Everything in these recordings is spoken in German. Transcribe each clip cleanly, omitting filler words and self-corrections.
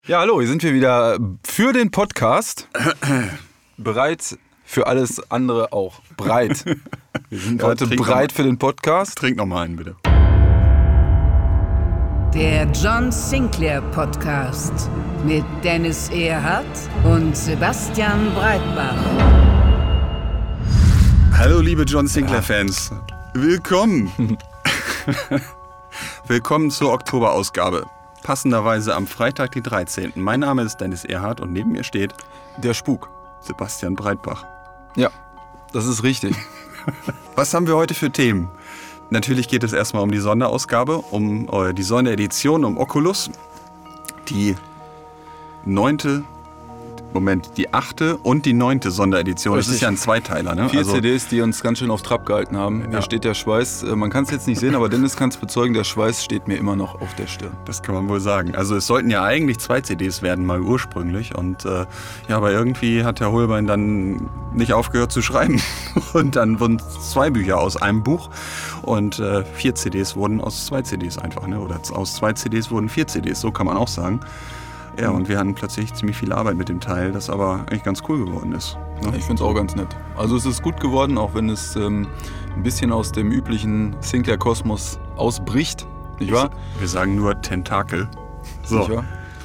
Ja, hallo, hier sind wir wieder für den Podcast. Bereit für alles andere auch. Breit. Wir sind heute bereit für den Podcast. Trink noch mal einen, bitte. Der John Sinclair Podcast mit Dennis Erhardt und Sebastian Breitbach. Hallo liebe John Sinclair-Fans. Willkommen. Willkommen zur Oktoberausgabe. Passenderweise am Freitag, den 13. Mein Name ist Dennis Erhardt und neben mir steht der Spuk. Sebastian Breitbach. Ja, das ist richtig. Was haben wir heute für Themen? Natürlich geht es erstmal um die Sonderausgabe, um die Sonderedition, um Oculus. Die 8. und die 9. Sonderedition. Richtig. Das ist ja ein Zweiteiler, ne? 4 CDs, die uns ganz schön auf Trab gehalten haben. Ja. Hier steht der Schweiß. Man kann es jetzt nicht sehen, aber Dennis kann es bezeugen, der Schweiß steht mir immer noch auf der Stirn. Das kann man wohl sagen. Also es sollten ja eigentlich 2 CDs werden, mal ursprünglich. Und aber irgendwie hat Herr Holbein dann nicht aufgehört zu schreiben. Und dann wurden 2 Bücher aus einem Buch. Und 4 CDs wurden aus 2 CDs einfach, ne? Oder aus 2 CDs wurden 4 CDs, so kann man auch sagen. Ja, und wir hatten plötzlich ziemlich viel Arbeit mit dem Teil, das aber eigentlich ganz cool geworden ist. Ne? Ich finde es auch ganz nett. Also es ist gut geworden, auch wenn es ein bisschen aus dem üblichen Sinclair-Kosmos ausbricht, nicht wahr? Wir sagen nur Tentakel. So. Nicht wahr?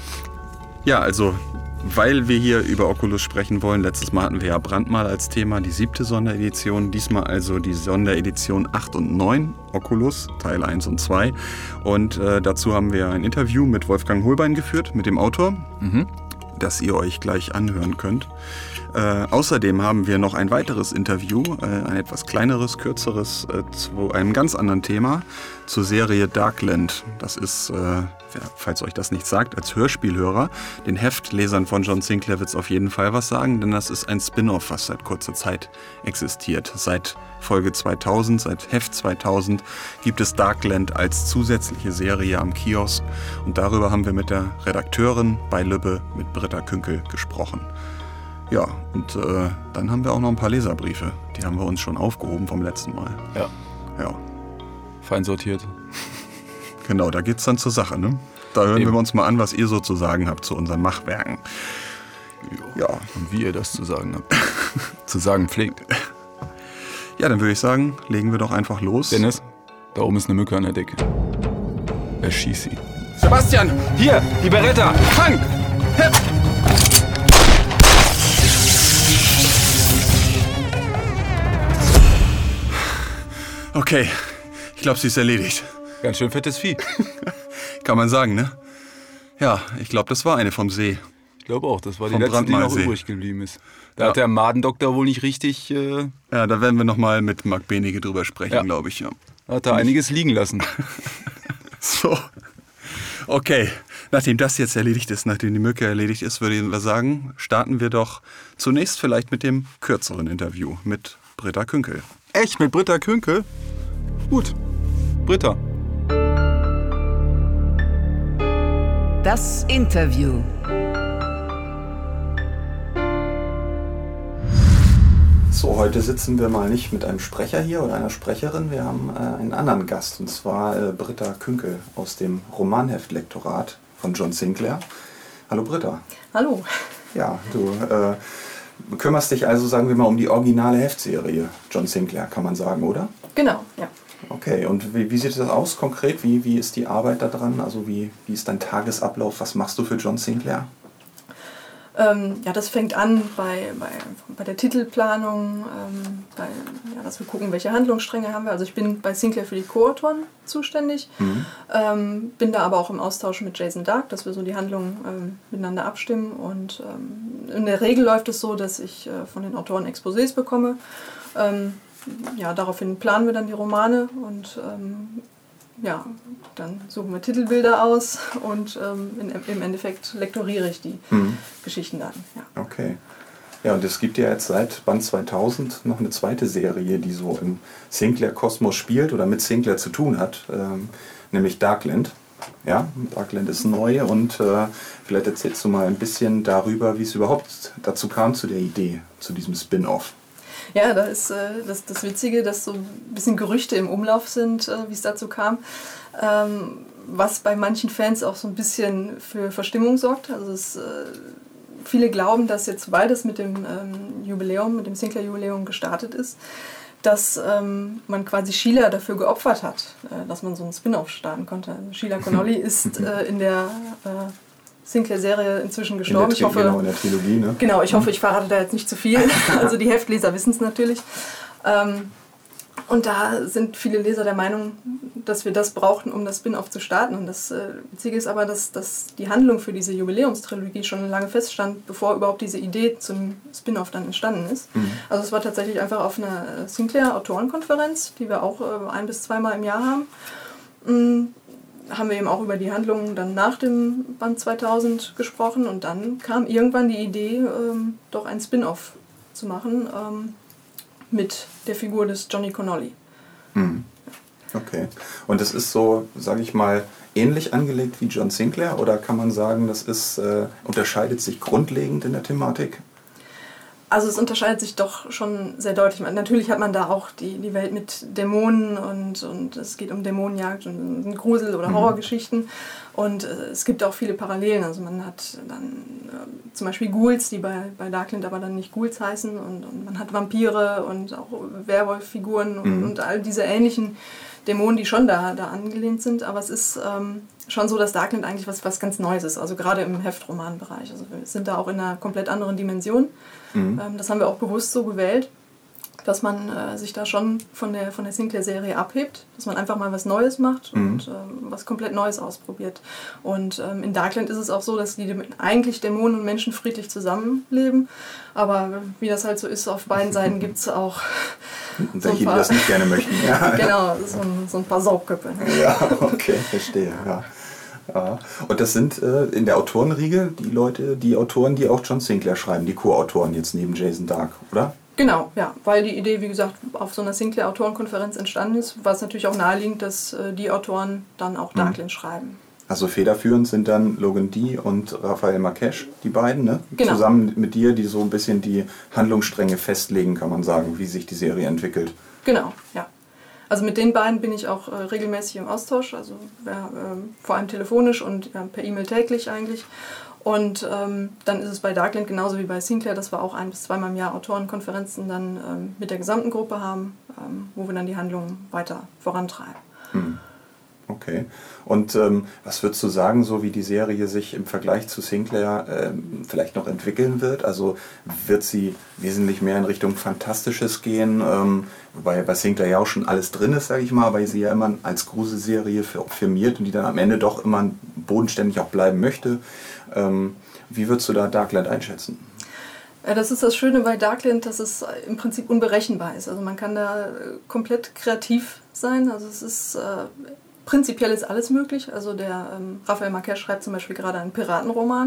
Ja, also, weil wir hier über Oculus sprechen wollen, letztes Mal hatten wir ja Brandmal als Thema, die 7. Sonderedition, diesmal also die Sonderedition 8 und 9, Oculus, Teil 1 und 2. Und dazu haben wir ein Interview mit Wolfgang Holbein geführt, mit dem Autor, das ihr euch gleich anhören könnt. Außerdem haben wir noch ein weiteres Interview, ein etwas kleineres, kürzeres, zu einem ganz anderen Thema, zur Serie Darkland. Das ist, falls euch das nicht sagt, als Hörspielhörer, den Heftlesern von John Sinclair wird es auf jeden Fall was sagen, denn das ist ein Spin-off, was seit kurzer Zeit existiert. Seit Folge 2000, seit Heft 2000 gibt es Darkland als zusätzliche Serie am Kiosk und darüber haben wir mit der Redakteurin bei Lübbe, mit Britta Künkel, gesprochen. Ja, und dann haben wir auch noch ein paar Leserbriefe. Die haben wir uns schon aufgehoben vom letzten Mal. Ja. Ja. Fein sortiert. Genau, da geht's dann zur Sache, ne? Da hören wir uns mal an, was ihr so zu sagen habt zu unseren Machwerken. Ja. Und wie ihr das zu sagen habt. Zu sagen pflegt. Ja, dann würde ich sagen, legen wir doch einfach los. Dennis, da oben ist eine Mücke an der Decke. Erschieß sie. Sebastian! Hier, die Beretta! Fang! Hep! Okay, ich glaube, sie ist erledigt. Ganz schön fettes Vieh. Kann man sagen, ne? Ja, ich glaube, das war eine vom See. Ich glaube auch, das war die Vom letzte, die noch Brandmalsee. übrig geblieben ist. Da hat der Madendoktor wohl nicht richtig... Ja, da werden wir nochmal mit Marc Benige drüber sprechen, glaube ich. Ja. Hat da einiges liegen lassen. So, okay. Nachdem das jetzt erledigt ist, nachdem die Mücke erledigt ist, würde ich sagen, starten wir doch zunächst vielleicht mit dem kürzeren Interview mit Britta Künkel. Echt? Mit Britta Künkel? Gut. Britta. Das Interview. So, heute sitzen wir mal nicht mit einem Sprecher hier oder einer Sprecherin. Wir haben einen anderen Gast, und zwar Britta Künkel aus dem Romanheftlektorat von John Sinclair. Hallo Britta. Hallo. Ja, du kümmerst dich also, sagen wir mal, um die originale Heftserie John Sinclair, kann man sagen, oder? Genau, ja. Okay, und wie sieht das aus konkret? Wie ist die Arbeit da dran? Also wie ist dein Tagesablauf? Was machst du für John Sinclair? Ja, das fängt an bei der Titelplanung, dass wir gucken, welche Handlungsstränge haben wir. Also ich bin bei Sinclair für die Co-Autoren zuständig, bin da aber auch im Austausch mit Jason Dark, dass wir so die Handlungen miteinander abstimmen. Und in der Regel läuft es so, dass ich von den Autoren Exposés bekomme. Daraufhin planen wir dann die Romane und dann suchen wir Titelbilder aus und im Endeffekt lektoriere ich die Geschichten dann. Ja. Okay. Ja, und es gibt ja jetzt seit Band 2000 noch eine zweite Serie, die so im Sinclair-Kosmos spielt oder mit Sinclair zu tun hat, nämlich Darkland. Ja, Darkland ist neu und vielleicht erzählst du mal ein bisschen darüber, wie es überhaupt dazu kam, zu der Idee, zu diesem Spin-off. Ja, da ist das Witzige, dass so ein bisschen Gerüchte im Umlauf sind, wie es dazu kam. was bei manchen Fans auch so ein bisschen für Verstimmung sorgt. Also viele glauben, dass jetzt, weil das mit dem Jubiläum, mit dem Sinclair-Jubiläum gestartet ist, dass man quasi Sheila dafür geopfert hat, dass man so einen Spin-off starten konnte. Also Sheila Connolly ist in der Sinclair-Serie inzwischen gestorben. Ich hoffe, in der Trilogie, ne? Genau, ich hoffe, ich verrate da jetzt nicht zu viel. Also die Heftleser wissen es natürlich. Und da sind viele Leser der Meinung, dass wir das brauchten, um das Spin-off zu starten. Und das Witzige ist aber, dass die Handlung für diese Jubiläumstrilogie schon lange feststand, bevor überhaupt diese Idee zum Spin-off dann entstanden ist. Also es war tatsächlich einfach auf einer Sinclair-Autorenkonferenz, die wir auch 1- bis 2-mal im Jahr haben. Haben wir eben auch über die Handlungen dann nach dem Band 2000 gesprochen. Und dann kam irgendwann die Idee, doch ein Spin-off zu machen, mit der Figur des Johnny Connolly. Okay. Und das ist so, sage ich mal, ähnlich angelegt wie John Sinclair? Oder kann man sagen, das ist, unterscheidet sich grundlegend in der Thematik? Also es unterscheidet sich doch schon sehr deutlich. Natürlich hat man da auch die Welt mit Dämonen und es geht um Dämonenjagd und Grusel- oder Horrorgeschichten. Und es gibt auch viele Parallelen. Also man hat dann zum Beispiel Ghouls, die bei Darkland aber dann nicht Ghouls heißen. Und man hat Vampire und auch Werwolf-Figuren und all diese ähnlichen Dämonen, die schon da angelehnt sind. Aber es ist schon so, dass Darkland eigentlich was ganz Neues ist. Also gerade im Heftromanbereich. Also wir sind da auch in einer komplett anderen Dimension. Das haben wir auch bewusst so gewählt, dass man sich da schon von der Sinclair-Serie abhebt, dass man einfach mal was Neues macht und was komplett Neues ausprobiert. Und in Darkland ist es auch so, dass eigentlich Dämonen und Menschen friedlich zusammenleben, aber wie das halt so ist, auf beiden Seiten gibt es auch welche, die das nicht gerne möchten. Ja. Genau, so ein paar Saugköpfe. Ja, okay, verstehe. Ja. Ja. Und das sind in der Autorenriege die Autoren, die auch John Sinclair schreiben, die Co-Autoren jetzt neben Jason Dark, oder? Genau, ja, weil die Idee, wie gesagt, auf so einer Sinclair-Autorenkonferenz entstanden ist, war es natürlich auch naheliegend, dass die Autoren dann auch Darkland schreiben. Also federführend sind dann Logan D. und Rafael Marquez, die beiden, ne? Genau. Zusammen mit dir, die so ein bisschen die Handlungsstränge festlegen, kann man sagen, wie sich die Serie entwickelt. Genau, ja. Also mit den beiden bin ich auch regelmäßig im Austausch, also vor allem telefonisch und per E-Mail täglich eigentlich. Und dann ist es bei Darkland genauso wie bei Sinclair, dass wir auch 1- bis 2-mal im Jahr Autorenkonferenzen dann mit der gesamten Gruppe haben, wo wir dann die Handlungen weiter vorantreiben. Okay. Und was würdest du sagen, so wie die Serie sich im Vergleich zu Sinclair vielleicht noch entwickeln wird? Also wird sie wesentlich mehr in Richtung Fantastisches gehen? Wobei bei Sinclair ja auch schon alles drin ist, sage ich mal, weil sie ja immer als Gruselserie firmiert und die dann am Ende doch immer bodenständig auch bleiben möchte. Wie würdest du da Darkland einschätzen? Das ist das Schöne bei Darkland, dass es im Prinzip unberechenbar ist. Also man kann da komplett kreativ sein. Also es ist prinzipiell ist alles möglich. Also der Rafael Marquez schreibt zum Beispiel gerade einen Piratenroman.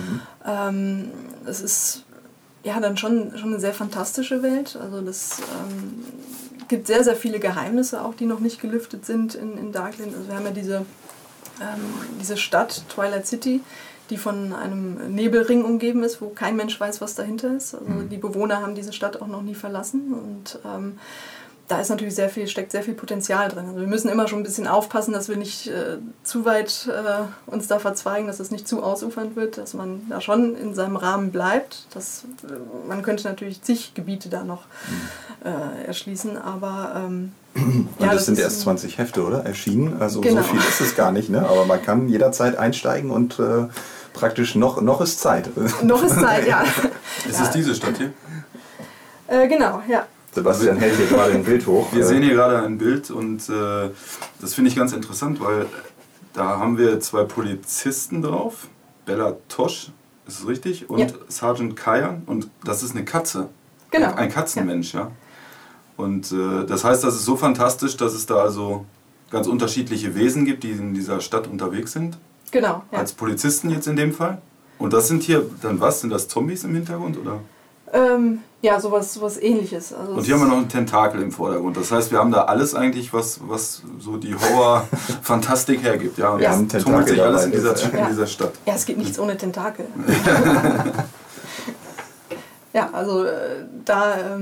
Es ist ja dann schon eine sehr fantastische Welt. Also das gibt sehr, sehr viele Geheimnisse auch, die noch nicht gelüftet sind in Darkland. Also wir haben ja diese Stadt, Twilight City, die von einem Nebelring umgeben ist, wo kein Mensch weiß, was dahinter ist. Also die Bewohner haben diese Stadt auch noch nie verlassen und da ist natürlich steckt sehr viel Potenzial drin. Also wir müssen immer schon ein bisschen aufpassen, dass wir nicht zu weit uns da verzweigen, dass es nicht zu ausufernd wird, dass man da schon in seinem Rahmen bleibt. Man könnte natürlich zig Gebiete da noch erschließen, aber und das sind erst 20 Hefte, oder? Erschienen. Also genau. So viel ist es gar nicht, ne? Aber man kann jederzeit einsteigen und praktisch noch ist Zeit. Noch ist Zeit, ja. Ist es diese Stadt hier? Genau, ja. Sebastian hält hier gerade ein Bild hoch. Wir sehen hier gerade ein Bild und das finde ich ganz interessant, weil da haben wir 2 Polizisten drauf. Bella Tosh, ist es richtig? Und Sergeant Kayan und das ist eine Katze. Genau. Ein Katzenmensch, ja. Und das heißt, das ist so fantastisch, dass es da also ganz unterschiedliche Wesen gibt, die in dieser Stadt unterwegs sind. Genau. Ja. Als Polizisten jetzt in dem Fall. Und das sind hier dann was? Sind das Zombies im Hintergrund, oder? Ja, sowas Ähnliches. Also und hier haben wir noch einen Tentakel im Vordergrund. Das heißt, wir haben da alles eigentlich, was so die Horror-Fantastik hergibt. Ja, und ja. das tummelt sich alles in dieser Stadt. Ja, es geht nichts ohne Tentakel. Ja, also da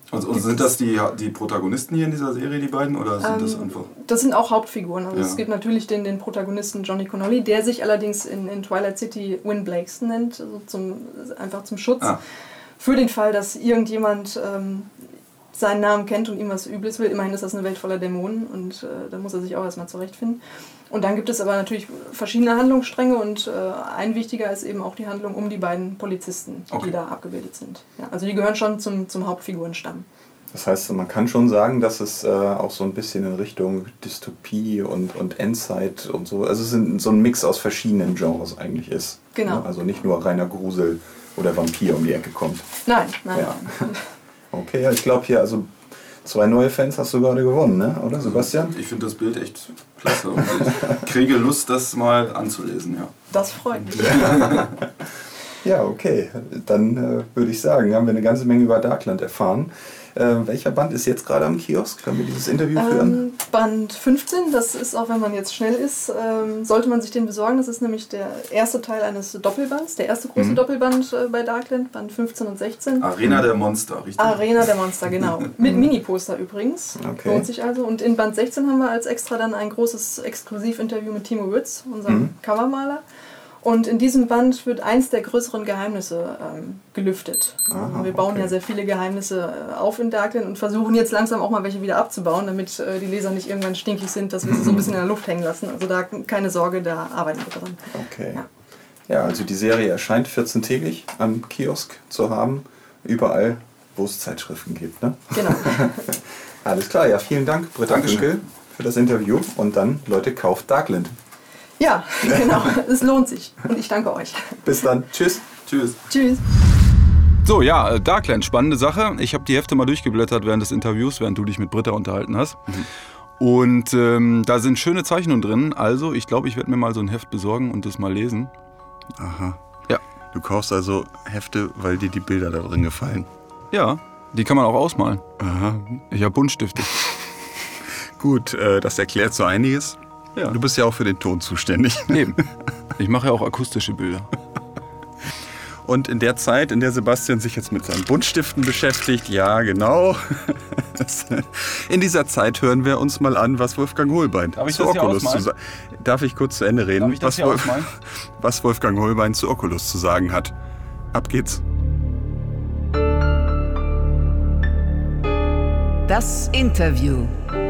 Also sind das die Protagonisten hier in dieser Serie, die beiden, oder sind das einfach? Das sind auch Hauptfiguren. Also es gibt natürlich den Protagonisten Johnny Connolly, der sich allerdings in Twilight City Win Blakeson nennt, also einfach zum Schutz. Für den Fall, dass irgendjemand seinen Namen kennt und ihm was Übles will. Immerhin ist das eine Welt voller Dämonen und da muss er sich auch erstmal zurechtfinden. Und dann gibt es aber natürlich verschiedene Handlungsstränge und ein wichtiger ist eben auch die Handlung um die beiden Polizisten, die da abgebildet sind. Ja, also die gehören schon zum Hauptfigurenstamm. Das heißt, man kann schon sagen, dass es auch so ein bisschen in Richtung Dystopie und Endzeit und so, also es so ein Mix aus verschiedenen Genres eigentlich ist. Genau. Ne? Also nicht nur reiner Grusel oder Vampir um die Ecke kommt. Nein. Okay, ja, ich glaube hier, also 2 neue Fans hast du gerade gewonnen, ne? Oder Sebastian? Ich finde das Bild echt klasse und ich kriege Lust, das mal anzulesen, ja. Das freut mich. Ja, okay. Dann würde ich sagen, haben wir eine ganze Menge über Darkland erfahren. Welcher Band ist jetzt gerade am Kiosk? Können wir dieses Interview führen? Band 15, das ist auch, wenn man jetzt schnell ist, sollte man sich den besorgen. Das ist nämlich der erste Teil eines Doppelbands, der erste große Doppelband bei Darkland, Band 15 und 16. Arena der Monster, richtig? Arena der Monster, genau. Mit Mini-Poster übrigens. Okay. Lohnt sich also. Und in Band 16 haben wir als extra dann ein großes Exklusivinterview mit Timo Wütz, unserem Covermaler. Und in diesem Band wird eins der größeren Geheimnisse gelüftet. Wir bauen ja sehr viele Geheimnisse auf in Darkland und versuchen jetzt langsam auch mal welche wieder abzubauen, damit die Leser nicht irgendwann stinkig sind, dass wir sie so ein bisschen in der Luft hängen lassen. Also da keine Sorge, da arbeiten wir dran. Okay. Ja, also die Serie erscheint 14-tägig am Kiosk zu haben, überall, wo es Zeitschriften gibt. Ne? Genau. Alles klar, ja, vielen Dank, Britta Künkel, für das Interview. Und dann, Leute, kauft Darkland. Ja, genau. Es lohnt sich. Und ich danke euch. Bis dann. Tschüss. Tschüss. Tschüss. So, ja, Darkland, spannende Sache. Ich habe die Hefte mal durchgeblättert während des Interviews, während du dich mit Britta unterhalten hast. Und da sind schöne Zeichnungen drin. Also, ich glaube, ich werde mir mal so ein Heft besorgen und das mal lesen. Aha. Ja. Du kaufst also Hefte, weil dir die Bilder da drin gefallen. Ja, die kann man auch ausmalen. Aha. Ich habe Buntstifte. Gut, das erklärt so einiges. Ja. Du bist ja auch für den Ton zuständig. Eben. Ich mache ja auch akustische Bilder. Und in der Zeit, in der Sebastian sich jetzt mit seinen Buntstiften beschäftigt, ja genau, in dieser Zeit hören wir uns mal an, was Wolfgang Hohlbein zu Oculus zu sagen hat. Darf ich kurz zu Ende reden? Darf ich das hier ausmalen? Was Wolfgang Hohlbein zu Oculus zu sagen hat. Ab geht's. Das Interview.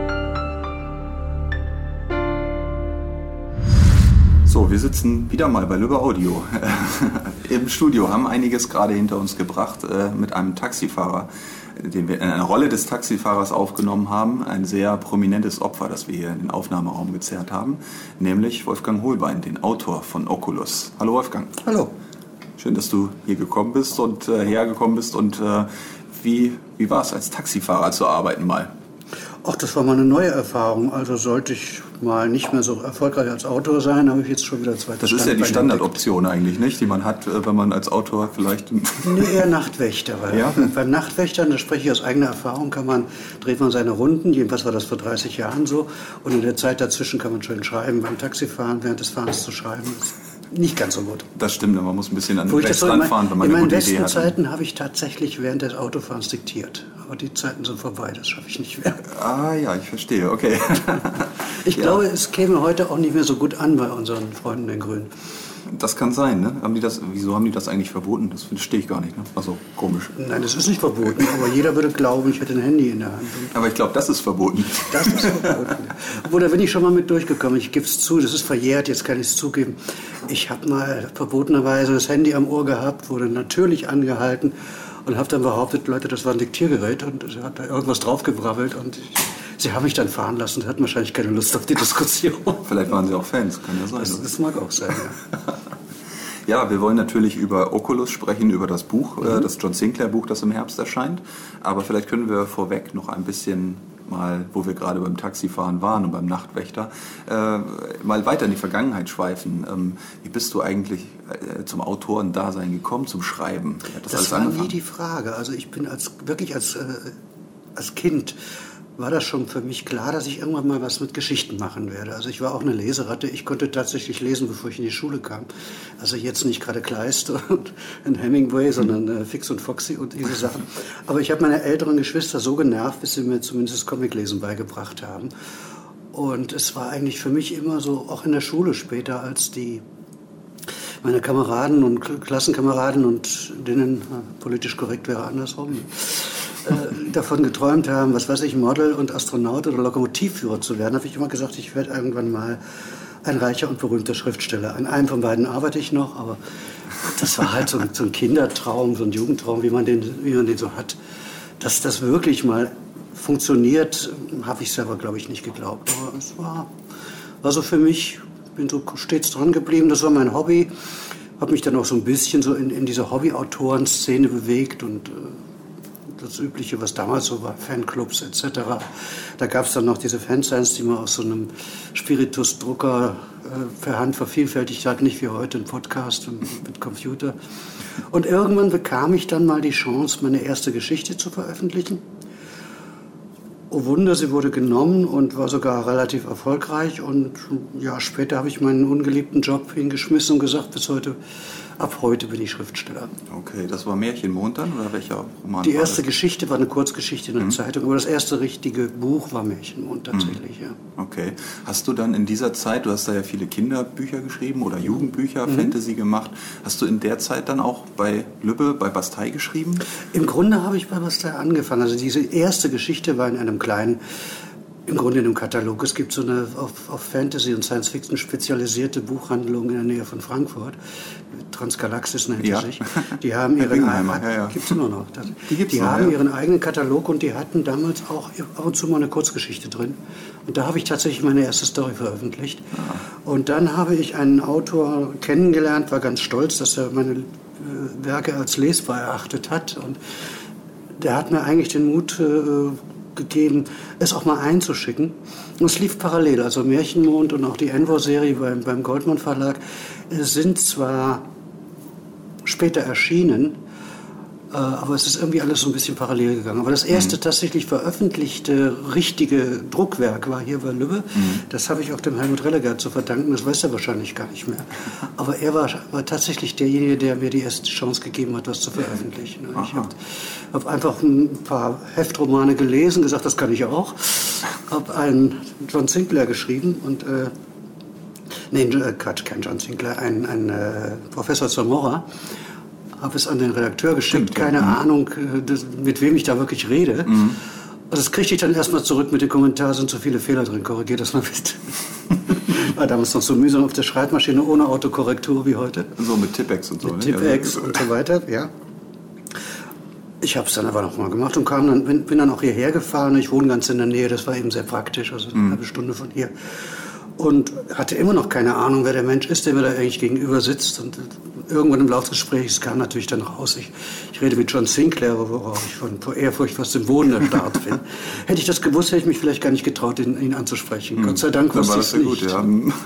So, wir sitzen wieder mal bei Lübbe Audio im Studio, haben einiges gerade hinter uns gebracht mit einem Taxifahrer, den wir in einer Rolle des Taxifahrers aufgenommen haben. Ein sehr prominentes Opfer, das wir hier in den Aufnahmeraum gezerrt haben, nämlich Wolfgang Hohlbein, den Autor von Oculus. Hallo Wolfgang. Hallo. Schön, dass du hier gekommen bist und hergekommen bist. Und wie war es, als Taxifahrer zu arbeiten mal? Ach, das war mal eine neue Erfahrung. Also sollte ich mal nicht mehr so erfolgreich als Autor sein, habe ich jetzt schon wieder zweites. Das ist ja die Standardoption eigentlich, nicht? Die man hat, wenn man als Autor vielleicht... Nee, eher Nachtwächter. Weil ja? Beim Nachtwächtern, das spreche ich aus eigener Erfahrung, dreht man seine Runden. Jedenfalls war das vor 30 Jahren so. Und in der Zeit dazwischen kann man schön schreiben. Beim Taxifahren, während des Fahrens zu schreiben, ist nicht ganz so gut. Das stimmt, man muss ein bisschen an den rechts ranfahren, wenn man eine eine gute gute Idee hat. In meinen besten Zeiten habe ich tatsächlich während des Autofahrens diktiert. Aber die Zeiten sind vorbei, das schaffe ich nicht mehr. Ah ja, ich verstehe, okay. Ich glaube, es käme heute auch nicht mehr so gut an bei unseren Freunden den Grünen. Das kann sein, ne? Wieso haben die das eigentlich verboten? Das verstehe ich gar nicht, ne? Also komisch. Nein, das ist nicht verboten, aber jeder würde glauben, ich hätte ein Handy in der Hand. Aber ich glaube, das ist verboten. Das ist verboten. Obwohl, da bin ich schon mal mit durchgekommen. Ich gebe es zu, das ist verjährt, jetzt kann ich es zugeben. Ich habe mal verbotenerweise das Handy am Ohr gehabt, wurde natürlich angehalten und habe dann behauptet, Leute, das war ein Diktiergerät und sie hat da irgendwas draufgebrabbelt und sie haben mich dann fahren lassen und hatten wahrscheinlich keine Lust auf die Diskussion. Vielleicht waren sie auch Fans, kann ja sein. Das mag auch sein, ja. Ja, wir wollen natürlich über Oculus sprechen, über das Buch, das John Sinclair Buch, das im Herbst erscheint. Aber vielleicht können wir vorweg noch ein bisschen mal, wo wir gerade beim Taxifahren waren und beim Nachtwächter, mal weiter in die Vergangenheit schweifen. Wie bist du eigentlich zum Autorendasein gekommen, zum Schreiben? Das war nie die Frage. Also ich bin wirklich als Kind war das schon für mich klar, dass ich irgendwann mal was mit Geschichten machen werde. Also ich war auch eine Leseratte. Ich konnte tatsächlich lesen, bevor ich in die Schule kam. Also jetzt nicht gerade Kleist und Hemingway, sondern Fix und Foxy und diese Sachen. Aber ich habe meine älteren Geschwister so genervt, bis sie mir zumindest das Comiclesen beigebracht haben. Und es war eigentlich für mich immer so, auch in der Schule später, als meine Kameraden und Klassenkameraden und denen, politisch korrekt wäre andersrum, davon geträumt haben, was weiß ich, Model und Astronaut oder Lokomotivführer zu werden, habe ich immer gesagt, ich werde irgendwann mal ein reicher und berühmter Schriftsteller. An einem von beiden arbeite ich noch, aber das war halt so ein Kindertraum, so ein Jugendtraum, wie man den so hat. Dass das wirklich mal funktioniert, habe ich selber, glaube ich, nicht geglaubt. Aber es war so für mich, bin so stets dran geblieben, das war mein Hobby. Habe mich dann auch so ein bisschen so in diese Hobby-Autoren-Szene bewegt und das Übliche, was damals so war, Fanclubs etc. Da gab es dann noch diese Fansigns, die man aus so einem Spiritus-Drucker per Hand vervielfältigt hat, nicht wie heute ein Podcast mit Computer. Und irgendwann bekam ich dann mal die Chance, meine erste Geschichte zu veröffentlichen. Oh Wunder, sie wurde genommen und war sogar relativ erfolgreich. Und ein Jahr später habe ich meinen ungeliebten Job hingeschmissen und gesagt, ab heute bin ich Schriftsteller. Okay, das war Märchenmond dann oder welcher Roman? Die erste Geschichte war eine Kurzgeschichte in der Zeitung, aber das erste richtige Buch war Märchenmond tatsächlich, ja. Okay. Hast du dann in dieser Zeit, du hast da ja viele Kinderbücher geschrieben oder Jugendbücher, Fantasy gemacht, hast du in der Zeit dann auch bei Lübbe, bei Bastei geschrieben? Im Grunde habe ich bei Bastei angefangen. Also diese erste Geschichte war in einem kleinen, im Grunde in einem Katalog. Es gibt so eine auf Fantasy und Science Fiction spezialisierte Buchhandlung in der Nähe von Frankfurt. Transgalaxis nennt sie sich. Die haben ihren eigenen, gibt's immer noch. Die haben ihren eigenen Katalog und die hatten damals auch ab und zu mal eine Kurzgeschichte drin. Und da habe ich tatsächlich meine erste Story veröffentlicht. Und dann habe ich einen Autor kennengelernt, war ganz stolz, dass er meine Werke als lesbar erachtet hat. Und der hat mir eigentlich den Mut gegeben, es auch mal einzuschicken. Und es lief parallel, also Märchenmond und auch die Envor-Serie beim Goldmann Verlag sind zwar später erschienen, aber es ist irgendwie alles so ein bisschen parallel gegangen. Aber das erste tatsächlich veröffentlichte richtige Druckwerk war hier bei Lübbe. Das habe ich auch dem Helmut Rellegaard zu verdanken, das weiß er wahrscheinlich gar nicht mehr. Aber er war tatsächlich derjenige, der mir die erste Chance gegeben hat, das zu veröffentlichen. Ich habe einfach ein paar Heftromane gelesen, gesagt, das kann ich auch. Habe einen John Sinclair geschrieben und kein John Sinclair, ein Professor Zamora. Habe es an den Redakteur geschickt, keine Ahnung, mit wem ich da wirklich rede. Also das kriegte ich dann erstmal zurück mit dem Kommentar, sind so viele Fehler drin, korrigiert das mal bitte. War damals noch so mühsam auf der Schreibmaschine, ohne Autokorrektur wie heute. So mit Tippex und so. Mit Tippex und so weiter, ja. Ich habe es dann aber noch mal gemacht und bin dann auch hierher gefahren. Ich wohne ganz in der Nähe, das war eben sehr praktisch, also eine halbe Stunde von hier. Und hatte immer noch keine Ahnung, wer der Mensch ist, der mir da eigentlich gegenüber sitzt. Und irgendwann im Laufe des Gesprächs kam natürlich dann raus, ich rede mit John Sinclair, worauf ich vor Ehrfurcht fast im Boden erstarrt bin. Hätte ich das gewusst, hätte ich mich vielleicht gar nicht getraut, ihn anzusprechen. Gott sei Dank wusste ich es nicht. Gut, ja.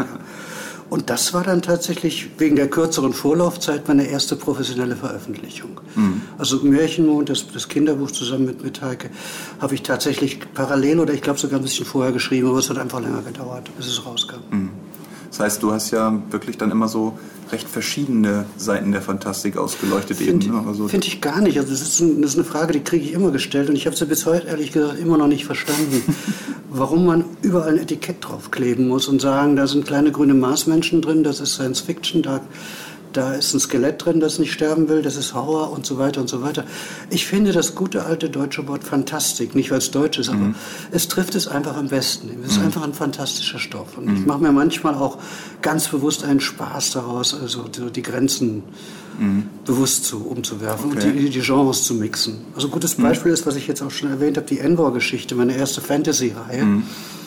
Und das war dann tatsächlich wegen der kürzeren Vorlaufzeit meine erste professionelle Veröffentlichung. Also Märchenmond, das Kinderbuch zusammen mit Heike, habe ich tatsächlich parallel oder ich glaube sogar ein bisschen vorher geschrieben, aber es hat einfach länger gedauert, bis es rauskam. Das heißt, du hast ja wirklich dann immer so recht verschiedene Seiten der Fantastik ausgeleuchtet. Finde ich gar nicht. Also das ist eine Frage, die kriege ich immer gestellt und ich habe sie bis heute ehrlich gesagt immer noch nicht verstanden, warum man überall ein Etikett draufkleben muss und sagen, da sind kleine grüne Marsmenschen drin, das ist Science Fiction, da ist ein Skelett drin, das nicht sterben will, das ist Horror und so weiter und so weiter. Ich finde das gute alte deutsche Wort Fantastik, nicht weil es deutsch ist, aber es trifft es einfach am besten. Es ist einfach ein fantastischer Stoff. Und ich mache mir manchmal auch ganz bewusst einen Spaß daraus, also die Grenzen bewusst umzuwerfen und die Genres zu mixen. Also ein gutes Beispiel ist, was ich jetzt auch schon erwähnt habe, die Envor-Geschichte, meine erste Fantasy-Reihe.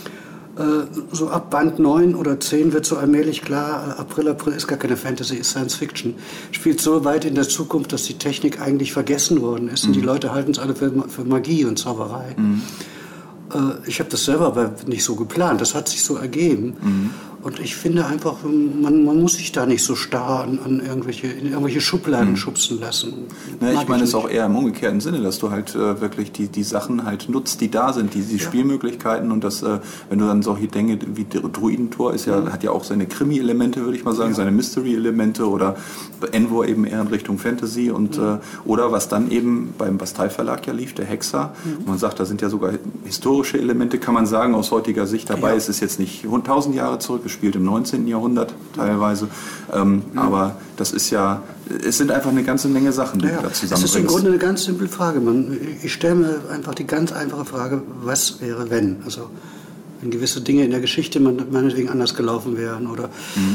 So ab Band 9 oder 10 wird so allmählich klar, April ist gar keine Fantasy, ist Science Fiction. Spielt so weit in der Zukunft, dass die Technik eigentlich vergessen worden ist und die Leute halten es alle für Magie und Zauberei. Ich habe das selber aber nicht so geplant, das hat sich so ergeben. Und ich finde einfach, man muss sich da nicht so starr in irgendwelche Schubladen schubsen lassen. Ne, ich meine es auch eher im umgekehrten Sinne, dass du halt wirklich die Sachen halt nutzt, die da sind, die Spielmöglichkeiten und das, wenn du dann solche Dinge wie Druidentor hat ja auch seine Krimi-Elemente, würde ich mal sagen, seine Mystery-Elemente oder Envor eben eher in Richtung Fantasy und oder was dann eben beim Bastei-Verlag ja lief, der Hexer. Man sagt, da sind ja sogar historische Elemente, kann man sagen, aus heutiger Sicht dabei. Ja. Es ist jetzt nicht 1000 Jahre zurück, gespielt im 19. Jahrhundert teilweise. Aber das ist ja, es sind einfach eine ganze Menge Sachen, die du da zusammenbringst. Das ist im Grunde eine ganz simple Frage. Ich stelle mir einfach die ganz einfache Frage, was wäre, wenn? Also wenn gewisse Dinge in der Geschichte meinetwegen anders gelaufen wären oder...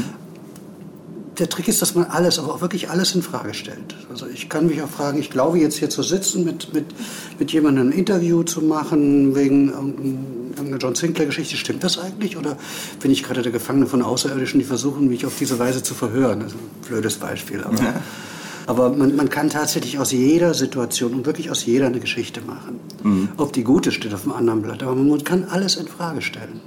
Der Trick ist, dass man alles, aber auch wirklich alles in Frage stellt. Also ich kann mich auch fragen, ich glaube jetzt hier zu sitzen, mit jemandem ein Interview zu machen, wegen irgendeiner John Sinclair-Geschichte, stimmt das eigentlich? Oder bin ich gerade der Gefangene von Außerirdischen, die versuchen, mich auf diese Weise zu verhören? Das ist ein blödes Beispiel. Aber man kann tatsächlich aus jeder Situation und wirklich aus jeder eine Geschichte machen. Ob die gute steht auf dem anderen Blatt, aber man kann alles in Frage stellen.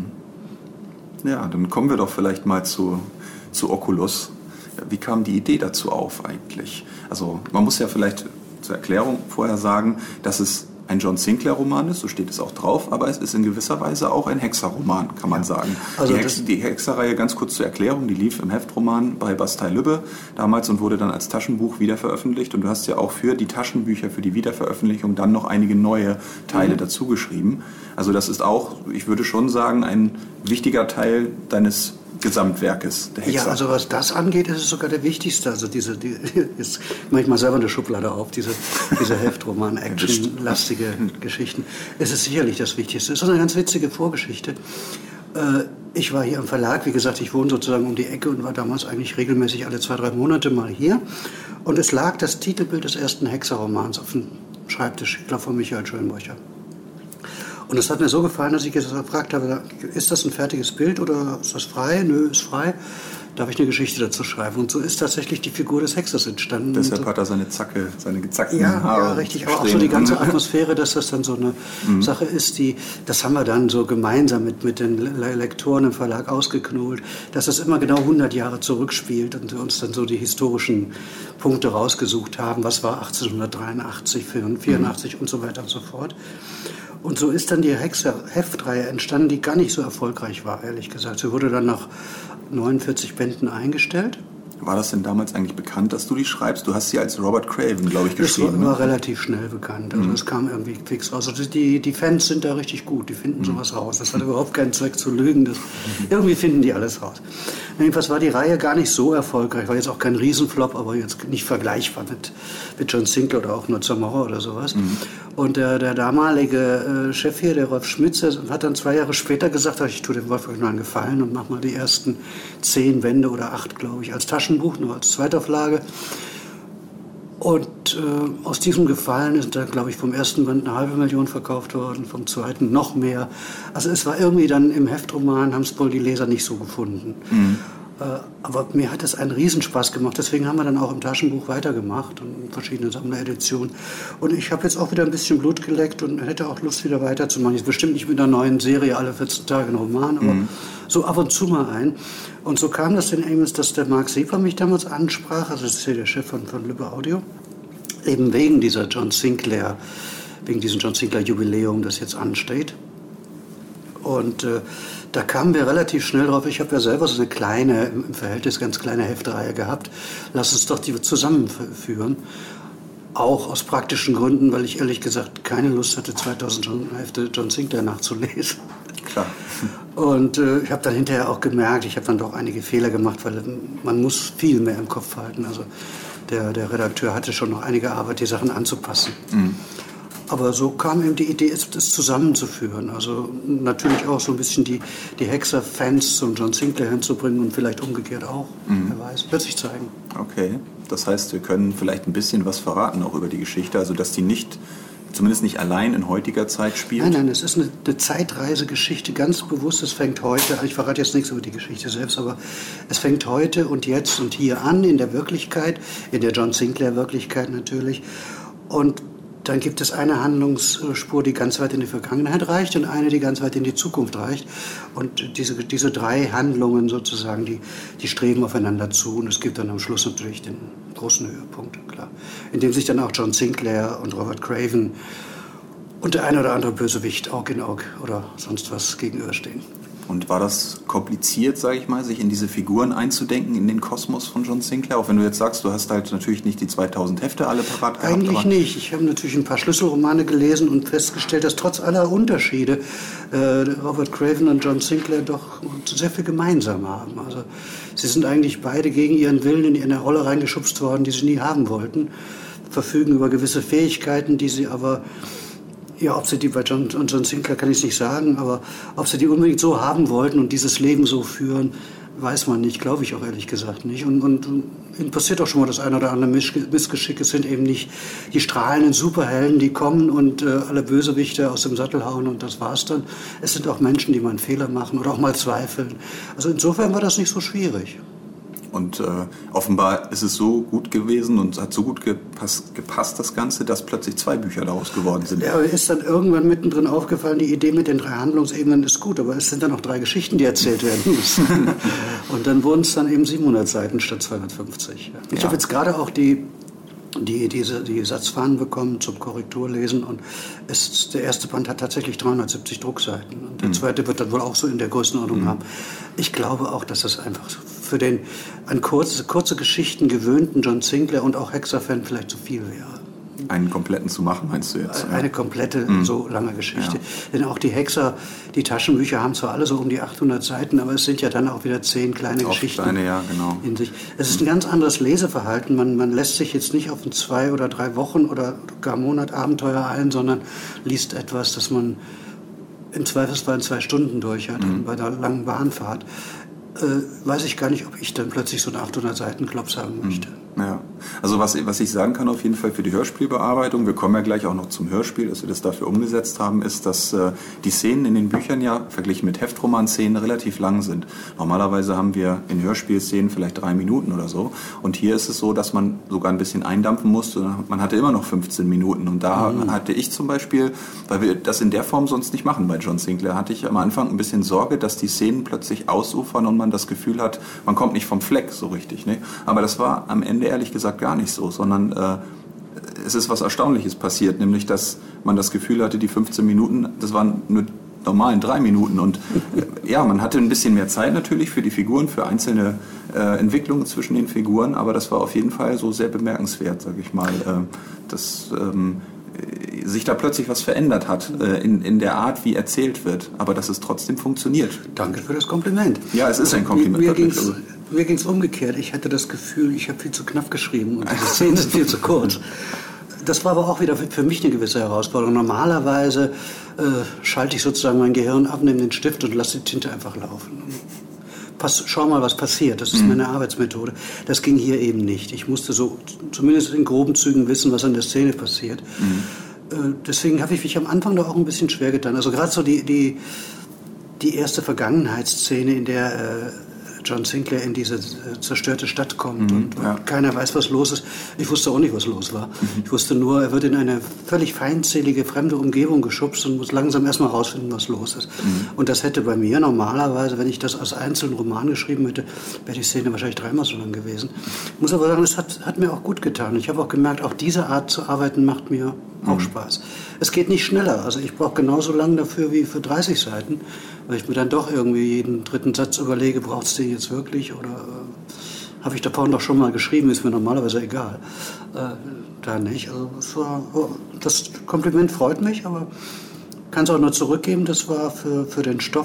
Ja, dann kommen wir doch vielleicht mal zu Oculus. Wie kam die Idee dazu auf eigentlich? Also man muss ja vielleicht zur Erklärung vorher sagen, dass es ein John Sinclair-Roman ist, so steht es auch drauf, aber es ist in gewisser Weise auch ein Hexer-Roman, kann man sagen. Also die Hexerreihe, ganz kurz zur Erklärung, die lief im Heftroman bei Bastei-Lübbe damals und wurde dann als Taschenbuch wiederveröffentlicht. Und du hast ja auch für die Taschenbücher, für die Wiederveröffentlichung dann noch einige neue Teile dazu geschrieben. Also das ist auch, ich würde schon sagen, ein wichtiger Teil Gesamtwerkes der Hexer. Ja, also was das angeht, ist es sogar der wichtigste. Also jetzt mache ich mal selber eine Schublade auf, diese Heftroman-Action-lastige Geschichten. Es ist sicherlich das Wichtigste. Es ist eine ganz witzige Vorgeschichte. Ich war hier am Verlag, wie gesagt, ich wohne sozusagen um die Ecke und war damals eigentlich regelmäßig alle 2-3 Monate mal hier. Und es lag das Titelbild des ersten Hexer-Romans auf dem Schreibtisch, ich glaube von Michael Schönbrücher. Und es hat mir so gefallen, dass ich gefragt habe, ist das ein fertiges Bild oder ist das frei? Nö, ist frei. Darf ich eine Geschichte dazu schreiben? Und so ist tatsächlich die Figur des Hexers entstanden. Deshalb hat er seine gezackten Haare. Ja, richtig. Aber auch so die ganze Atmosphäre, dass das dann so eine Sache ist, das haben wir dann so gemeinsam mit den Lektoren im Verlag ausgeknobelt, dass das immer genau 100 Jahre zurückspielt und wir uns dann so die historischen Punkte rausgesucht haben. Was war 1883, 84 und so weiter und so fort. Und so ist dann die Hexer-Heftreihe entstanden, die gar nicht so erfolgreich war, ehrlich gesagt. Sie wurde dann nach 49 Bänden eingestellt. War das denn damals eigentlich bekannt, dass du die schreibst? Du hast sie als Robert Craven, glaube ich, geschrieben. Das war relativ schnell bekannt. Also es kam irgendwie fix raus. Also die Fans sind da richtig gut. Die finden sowas raus. Das hat überhaupt keinen Zweck zu lügen. Irgendwie finden die alles raus. Jedenfalls war die Reihe gar nicht so erfolgreich. War jetzt auch kein Riesenflop, aber jetzt nicht vergleichbar mit John Sinclair oder auch nur Zamora oder sowas. Und der damalige Chef hier, der Rolf Schmitz, hat dann 2 Jahre später gesagt, ich tue dem Wolfgang nur einen Gefallen und mach mal die ersten 10 Bände oder 8, glaube ich, als Taschenbuch, nur als Zweitauflage. Und aus diesem Gefallen ist da, glaube ich, vom ersten Band 500.000 verkauft worden, vom zweiten noch mehr. Also es war irgendwie dann im Heftroman, haben es wohl die Leser nicht so gefunden. Aber mir hat das einen Riesenspaß gemacht. Deswegen haben wir dann auch im Taschenbuch weitergemacht und in verschiedenen Sammlereditionen. Und ich habe jetzt auch wieder ein bisschen Blut geleckt und hätte auch Lust, wieder weiterzumachen. Jetzt bestimmt nicht mit einer neuen Serie alle 14 Tage ein Roman, aber so ab und zu mal ein. Und so kam das denn eben, dass der Marc Siefer mich damals ansprach, also das ist ja der Chef von Lübbe Audio, eben wegen diesem John Sinclair Jubiläum, das jetzt ansteht. Und da kamen wir relativ schnell drauf. Ich habe ja selber so eine kleine, im Verhältnis ganz kleine Heftreihe gehabt. Lass uns doch die zusammenführen. Auch aus praktischen Gründen, weil ich ehrlich gesagt keine Lust hatte, 2000 Hefte John Sinclair nachzulesen. Klar. Und ich habe dann hinterher auch gemerkt, ich habe dann doch einige Fehler gemacht, weil man muss viel mehr im Kopf halten. Also der Redakteur hatte schon noch einige Arbeit, die Sachen anzupassen. Aber so kam ihm die Idee, es zusammenzuführen. Also natürlich auch so ein bisschen die Hexer-Fans zum John Sinclair hinzubringen und vielleicht umgekehrt auch. Wer weiß, wird sich zeigen. Okay, das heißt, wir können vielleicht ein bisschen was verraten auch über die Geschichte, also dass die zumindest nicht allein in heutiger Zeit spielt. Nein, es ist eine Zeitreisegeschichte, ganz bewusst. Es fängt heute, ich verrate jetzt nichts über die Geschichte selbst, aber es fängt heute und jetzt und hier an, in der Wirklichkeit, in der John Sinclair-Wirklichkeit natürlich. Und dann gibt es eine Handlungsspur, die ganz weit in die Vergangenheit reicht und eine, die ganz weit in die Zukunft reicht. Und diese 3 Handlungen sozusagen, die streben aufeinander zu. Und es gibt dann am Schluss natürlich den großen Höhepunkt, klar, in dem sich dann auch John Sinclair und Robert Craven und der eine oder andere Bösewicht Aug in Aug oder sonst was gegenüberstehen. Und war das kompliziert, sage ich mal, sich in diese Figuren einzudenken, in den Kosmos von John Sinclair? Auch wenn du jetzt sagst, du hast halt natürlich nicht die 2000 Hefte alle parat gehabt. Eigentlich nicht. Ich habe natürlich ein paar Schlüsselromane gelesen und festgestellt, dass trotz aller Unterschiede Robert Craven und John Sinclair doch sehr viel gemeinsam haben. Also sie sind eigentlich beide gegen ihren Willen in eine Rolle reingeschubst worden, die sie nie haben wollten, verfügen über gewisse Fähigkeiten, die sie aber... Ja, ob sie die bei John Sinclair kann ich es nicht sagen, aber ob sie die unbedingt so haben wollten und dieses Leben so führen, weiß man nicht, glaube ich auch ehrlich gesagt nicht. Und ihnen passiert auch schon mal das ein oder andere Missgeschick. Es sind eben nicht die strahlenden Superhelden, die kommen und alle Bösewichte aus dem Sattel hauen und das war's dann. Es sind auch Menschen, die mal einen Fehler machen oder auch mal zweifeln. Also insofern war das nicht so schwierig. Und offenbar ist es so gut gewesen und hat so gut gepasst, das Ganze, dass plötzlich 2 Bücher daraus geworden sind. Ja, aber ist dann irgendwann mittendrin aufgefallen, die Idee mit den 3 Handlungsebenen ist gut, aber es sind dann noch 3 Geschichten, die erzählt werden müssen. Und dann wurden es dann eben 700 Seiten statt 250. Ja. Ich habe jetzt gerade auch die Satzfahnen bekommen zum Korrekturlesen und der erste Band hat tatsächlich 370 Druckseiten und der zweite wird dann wohl auch so in der Größenordnung haben. Ich glaube auch, dass das einfach für den an kurze Geschichten gewöhnten John Sinclair und auch Hexer-Fan vielleicht zu viel wäre. Einen kompletten zu machen, meinst du jetzt? Eine komplette, so lange Geschichte. Ja. Denn auch die Hexer, die Taschenbücher haben zwar alle so um die 800 Seiten, aber es sind ja dann auch wieder 10 kleine Geschichten genau. in sich. Es ist ein ganz anderes Leseverhalten. Man lässt sich jetzt nicht auf ein 2 oder 3 Wochen oder gar Monat Abenteuer ein, sondern liest etwas, das man im Zweifelsfall in 2 Stunden durch hat bei der langen Bahnfahrt. Weiß ich gar nicht, ob ich dann plötzlich so einen 800-Seiten-Klops haben möchte. Ja, also was ich sagen kann auf jeden Fall für die Hörspielbearbeitung, wir kommen ja gleich auch noch zum Hörspiel, dass wir das dafür umgesetzt haben, ist, dass die Szenen in den Büchern ja verglichen mit Heftroman-Szenen relativ lang sind. Normalerweise haben wir in Hörspielszenen vielleicht 3 Minuten oder so und hier ist es so, dass man sogar ein bisschen eindampfen musste. Man hatte immer noch 15 Minuten und da hatte ich zum Beispiel, weil wir das in der Form sonst nicht machen bei John Sinclair, hatte ich am Anfang ein bisschen Sorge, dass die Szenen plötzlich ausufern und man das Gefühl hat, man kommt nicht vom Fleck so richtig. Ne? Aber das war am Ende ehrlich gesagt gar nicht so, sondern es ist was Erstaunliches passiert, nämlich dass man das Gefühl hatte, die 15 Minuten, das waren nur normalen 3 Minuten und ja, man hatte ein bisschen mehr Zeit natürlich für die Figuren, für einzelne Entwicklungen zwischen den Figuren, aber das war auf jeden Fall so sehr bemerkenswert, sage ich mal, dass sich da plötzlich was verändert hat in der Art, wie erzählt wird, aber dass es trotzdem funktioniert. Danke für das Kompliment. Ja, es ist ein Kompliment. Mir ging es umgekehrt. Ich hatte das Gefühl, ich habe viel zu knapp geschrieben und diese Szenen sind viel zu kurz. Das war aber auch wieder für mich eine gewisse Herausforderung. Normalerweise schalte ich sozusagen mein Gehirn ab, nehme den Stift und lasse die Tinte einfach laufen. Schau mal, was passiert. Das ist meine Arbeitsmethode. Das ging hier eben nicht. Ich musste so zumindest in groben Zügen wissen, was an der Szene passiert. Deswegen habe ich mich am Anfang da auch ein bisschen schwer getan. Also gerade so die erste Vergangenheitsszene, in der John Sinclair in diese zerstörte Stadt kommt und keiner weiß, was los ist. Ich wusste auch nicht, was los war. Ich wusste nur, er wird in eine völlig feindselige, fremde Umgebung geschubst und muss langsam erstmal rausfinden, was los ist. Und das hätte bei mir normalerweise, wenn ich das als einzelnen Roman geschrieben hätte, wäre die Szene wahrscheinlich 3-mal so lang gewesen. Ich muss aber sagen, es hat mir auch gut getan. Ich habe auch gemerkt, auch diese Art zu arbeiten macht mir auch Spaß. Es geht nicht schneller. Also ich brauche genauso lang dafür wie für 30 Seiten, weil ich mir dann doch irgendwie jeden 3. Satz überlege, braucht es den jetzt wirklich oder habe ich da vorhin doch schon mal geschrieben, ist mir normalerweise egal. Da nicht. Also das Kompliment freut mich, aber kann es auch nur zurückgeben. Das war für den Stoff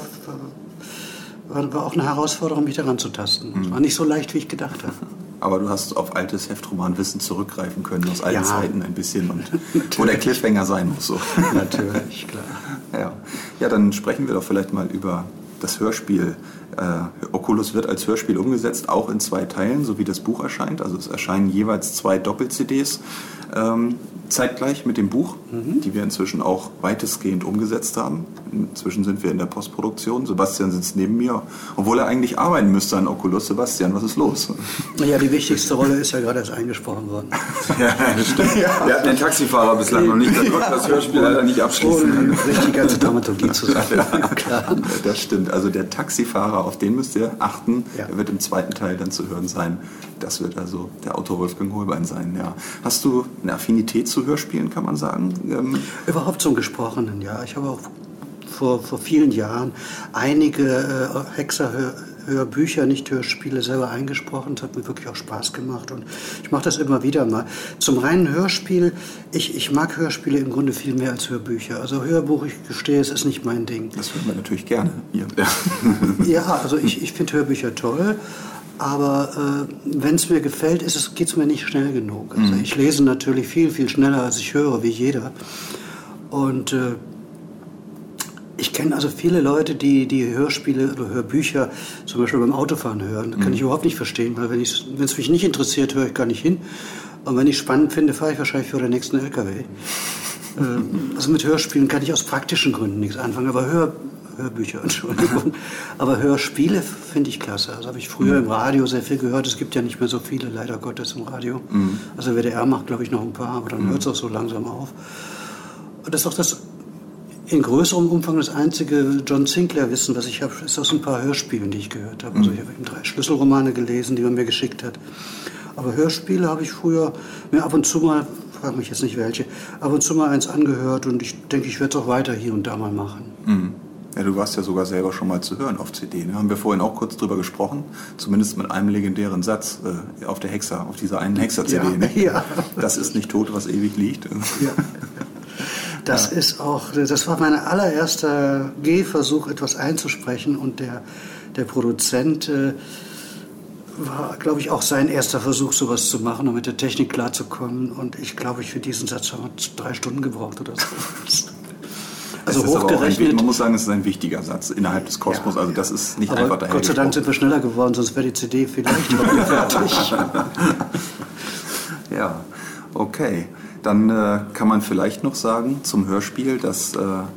war auch eine Herausforderung, mich daran zu tasten. Es war nicht so leicht, wie ich gedacht habe. Aber du hast auf altes Heftromanwissen zurückgreifen können, aus alten Zeiten ein bisschen, und wo der Cliffhanger sein muss. So. Natürlich, klar. Ja, dann sprechen wir doch vielleicht mal über das Hörspiel. Oculus wird als Hörspiel umgesetzt, auch in 2 Teilen, so wie das Buch erscheint. Also es erscheinen jeweils 2 Doppel-CDs zeitgleich mit dem Buch. die wir inzwischen auch weitestgehend umgesetzt haben. Inzwischen sind wir in der Postproduktion. Sebastian sitzt neben mir, obwohl er eigentlich arbeiten müsste an Oculus. Sebastian, was ist los? Ja, die wichtigste Rolle ist ja gerade erst eingesprochen worden. Ja, stimmt. Wir hatten den Taxifahrer bislang noch nicht, der konnte das Hörspiel leider nicht abschließen. Ohne richtig ganze Dramaturgie zu sagen. Klar. Das stimmt. Also der Taxifahrer, auf den müsst ihr achten. Ja. Er wird im zweiten Teil dann zu hören sein. Das wird also der Autor Wolfgang Holbein sein. Ja. Hast du eine Affinität zu Hörspielen, kann man sagen? Überhaupt zum Gesprochenen, ja. Ich habe auch vor vielen Jahren einige Hexer-Hörbücher, nicht Hörspiele, selber eingesprochen. Das hat mir wirklich auch Spaß gemacht und ich mache das immer wieder mal. Zum reinen Hörspiel, ich mag Hörspiele im Grunde viel mehr als Hörbücher. Also Hörbuch, ich gestehe, es ist nicht mein Ding. Das hören wir natürlich gerne hier. Ja, also ich finde Hörbücher toll. Aber wenn es mir gefällt, geht es mir nicht schnell genug. Also ich lese natürlich viel, viel schneller, als ich höre, wie jeder. Und ich kenne also viele Leute, die Hörspiele oder Hörbücher zum Beispiel beim Autofahren hören. Das kann ich überhaupt nicht verstehen, weil wenn es mich nicht interessiert, höre ich gar nicht hin. Und wenn ich es spannend finde, fahre ich wahrscheinlich für den nächsten LKW. Also mit Hörspielen kann ich aus praktischen Gründen nichts anfangen, aber Hörbücher, Entschuldigung. Aber Hörspiele finde ich klasse. Also habe ich früher im Radio sehr viel gehört. Es gibt ja nicht mehr so viele, leider Gottes, im Radio. Also WDR macht, glaube ich, noch ein paar, aber dann hört es auch so langsam auf. Und das ist auch das in größerem Umfang das einzige John Sinclair-Wissen, was ich habe, ist aus ein paar Hörspielen, die ich gehört habe. Also ich habe eben 3 Schlüsselromane gelesen, die man mir geschickt hat. Aber Hörspiele habe ich früher mir ab und zu mal, frage mich jetzt nicht welche, ab und zu mal eins angehört und ich denke, ich werde es auch weiter hier und da mal machen. Ja, du warst ja sogar selber schon mal zu hören auf CD. Ne? Haben wir vorhin auch kurz drüber gesprochen, zumindest mit einem legendären Satz auf dieser einen Hexer-CD. Ja, ne? ja. Das ist nicht tot, was ewig liegt. Ja. Das war mein allererster Gehversuch, etwas einzusprechen und der Produzent war, glaube ich, auch sein erster Versuch, sowas zu machen, um mit der Technik klarzukommen. Und ich glaube, für diesen Satz haben wir 3 Stunden gebraucht oder so. Also hochgerechnet. Man muss sagen, es ist ein wichtiger Satz innerhalb des Kosmos. Ja, also das ist nicht einfach daher. Gott sei Dank sind wir schneller geworden, sonst wäre die CD vielleicht fertig. Ja, okay. Dann kann man vielleicht noch sagen zum Hörspiel, dass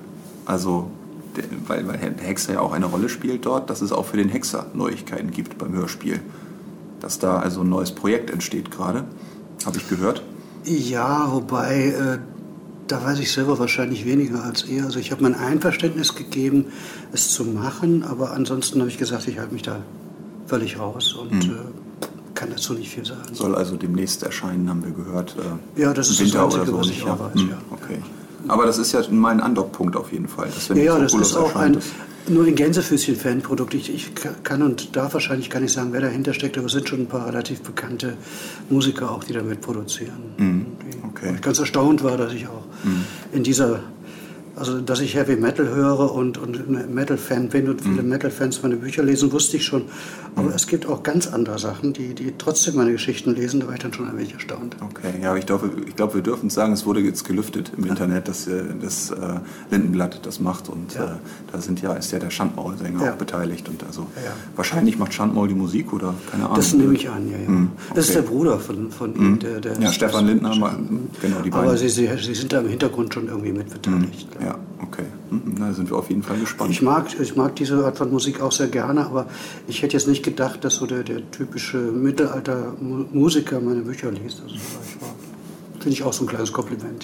weil der Hexer ja auch eine Rolle spielt dort, dass es auch für den Hexer Neuigkeiten gibt beim Hörspiel. Dass da also ein neues Projekt entsteht gerade, habe ich gehört. Ja, wobei da weiß ich selber wahrscheinlich weniger als er. Also ich habe mein Einverständnis gegeben, es zu machen, aber ansonsten habe ich gesagt, ich halte mich da völlig raus und kann dazu nicht viel sagen. Soll also demnächst erscheinen, haben wir gehört. Ja, das ist Winter das Einzige, oder so, was ich auch weiß. Ja. Okay. Aber das ist ja mal ein Andockpunkt auf jeden Fall. Dass, ja, das ist auch nur ein Gänsefüßchen-Fanprodukt. Ich kann und darf wahrscheinlich gar nicht sagen, wer dahinter steckt, aber es sind schon ein paar relativ bekannte Musiker auch, die damit produzieren. Okay. Und ich ganz erstaunt war, dass ich auch in dieser, also dass ich Heavy Metal höre und Metal-Fan bin und viele Metal-Fans meine Bücher lesen, wusste ich schon. Aber es gibt auch ganz andere Sachen, die trotzdem meine Geschichten lesen, da war ich dann schon ein wenig erstaunt. Okay, ja, aber ich glaube, wir dürfen sagen, es wurde jetzt gelüftet im Internet, dass das Lindenblatt das macht und da ist ja der Schandmaul-Sänger auch beteiligt und also wahrscheinlich macht Schandmaul die Musik oder keine Ahnung. Das nehme ich an, ja. Okay. Das ist der Bruder von ihm, der Stefan Lindner, genau, die beiden. Aber sie sind da im Hintergrund schon irgendwie mit beteiligt. Ja, okay. Da sind wir auf jeden Fall gespannt. Ich mag diese Art von Musik auch sehr gerne, aber ich hätte jetzt nicht gedacht, dass so der typische Mittelalter-Musiker meine Bücher liest. Also finde ich auch so ein kleines Kompliment,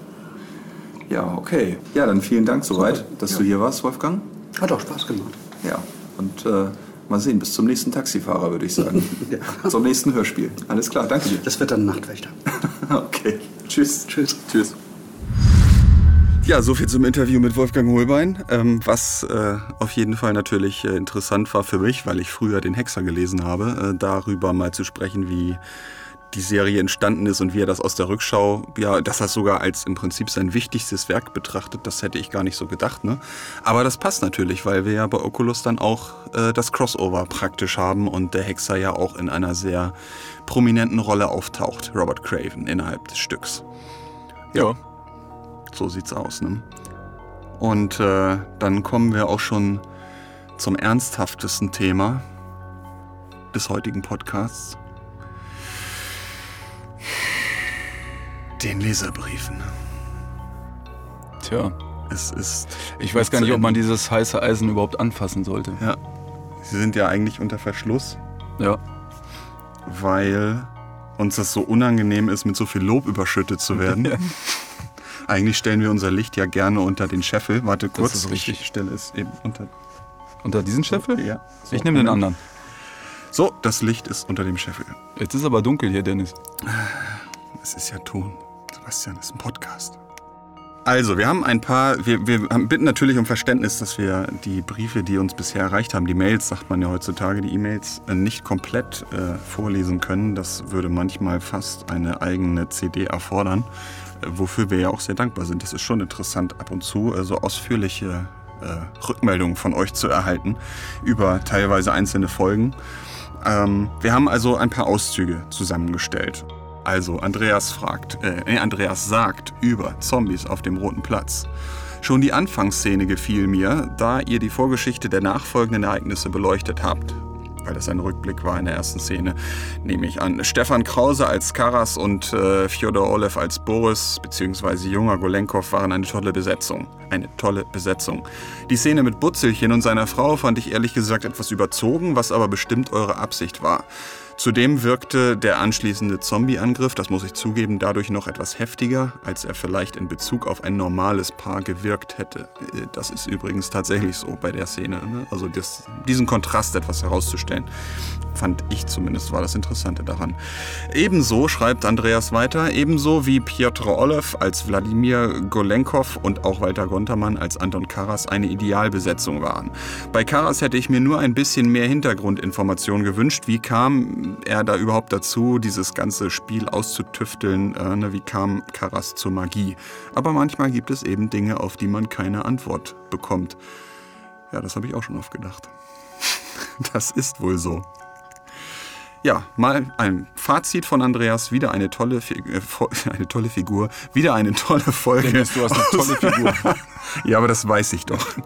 Ja, okay. Ja, dann vielen Dank soweit, dass du hier warst, Wolfgang. Hat auch Spaß gemacht. Ja, und mal sehen, bis zum nächsten Taxifahrer, würde ich sagen. Zum nächsten Hörspiel. Alles klar, danke dir. Das wird dann Nachtwächter. Okay, tschüss. Tschüss. Tschüss. Ja, soviel zum Interview mit Wolfgang Holbein, was auf jeden Fall natürlich interessant war für mich, weil ich früher den Hexer gelesen habe, darüber mal zu sprechen, wie die Serie entstanden ist und wie er das aus der Rückschau, ja, dass er sogar als im Prinzip sein wichtigstes Werk betrachtet, das hätte ich gar nicht so gedacht, ne? Aber das passt natürlich, weil wir ja bei Oculus dann auch das Crossover praktisch haben und der Hexer ja auch in einer sehr prominenten Rolle auftaucht, Robert Craven, innerhalb des Stücks. Ja. So sieht's aus, ne? Und dann kommen wir auch schon zum ernsthaftesten Thema des heutigen Podcasts. Den Leserbriefen. Tja, Es ist. ich weiß gar nicht, ob man dieses heiße Eisen überhaupt anfassen sollte. Ja. Sie sind ja eigentlich unter Verschluss, Ja. weil uns das so unangenehm ist, mit so viel Lob überschüttet zu werden. Eigentlich stellen wir unser Licht ja gerne unter den Scheffel. Warte kurz, ist richtig. ich stelle es eben unter. Unter diesen Scheffel? Ja. So, Ich nehme den Moment. anderen. So, das Licht ist unter dem Scheffel. Jetzt ist aber dunkel hier, Dennis. Es ist ja Ton. Sebastian, ist ein Podcast. Also, wir haben ein paar, wir bitten natürlich um Verständnis, dass wir die Briefe, die uns bisher erreicht haben, die Mails, sagt man ja heutzutage, die E-Mails nicht komplett vorlesen können. Das würde manchmal fast eine eigene CD erfordern, wofür wir ja auch sehr dankbar sind. Das ist schon interessant, ab und zu so ausführliche Rückmeldungen von euch zu erhalten über teilweise einzelne Folgen. Wir haben also ein paar Auszüge zusammengestellt. Also, Andreas sagt über Zombies auf dem Roten Platz. Schon die Anfangsszene gefiel mir, da ihr die Vorgeschichte der nachfolgenden Ereignisse beleuchtet habt. Weil das ein Rückblick war in der ersten Szene, nehme ich an. Stefan Krause als Karas und Fjodor Olev als Boris bzw. junger Golenkov waren eine tolle Besetzung. Eine tolle Besetzung. Die Szene mit Butzelchen und seiner Frau fand ich ehrlich gesagt etwas überzogen, was aber bestimmt eure Absicht war. Zudem wirkte der anschließende Zombie-Angriff, das muss ich zugeben, dadurch noch etwas heftiger, als er vielleicht in Bezug auf ein normales Paar gewirkt hätte. Das ist übrigens tatsächlich so bei der Szene. Ne? Also diesen Kontrast etwas herauszustellen, fand ich zumindest, war das Interessante daran. Ebenso, schreibt Andreas weiter, ebenso wie Piotr Olev als Wladimir Golenkov und auch Walter Gontermann als Anton Karas eine Idealbesetzung waren. Bei Karas hätte ich mir nur ein bisschen mehr Hintergrundinformation gewünscht. Wie kam er da überhaupt dazu, dieses ganze Spiel auszutüfteln? Wie kam Karas zur Magie? Aber manchmal gibt es eben Dinge, auf die man keine Antwort bekommt. Ja, das habe ich auch schon oft gedacht. Das ist wohl so. Ja, mal ein Fazit von Andreas. Wieder eine tolle Figur. Wieder eine tolle Folge. Dennis, du hast eine tolle Figur. Ja, aber das weiß ich doch.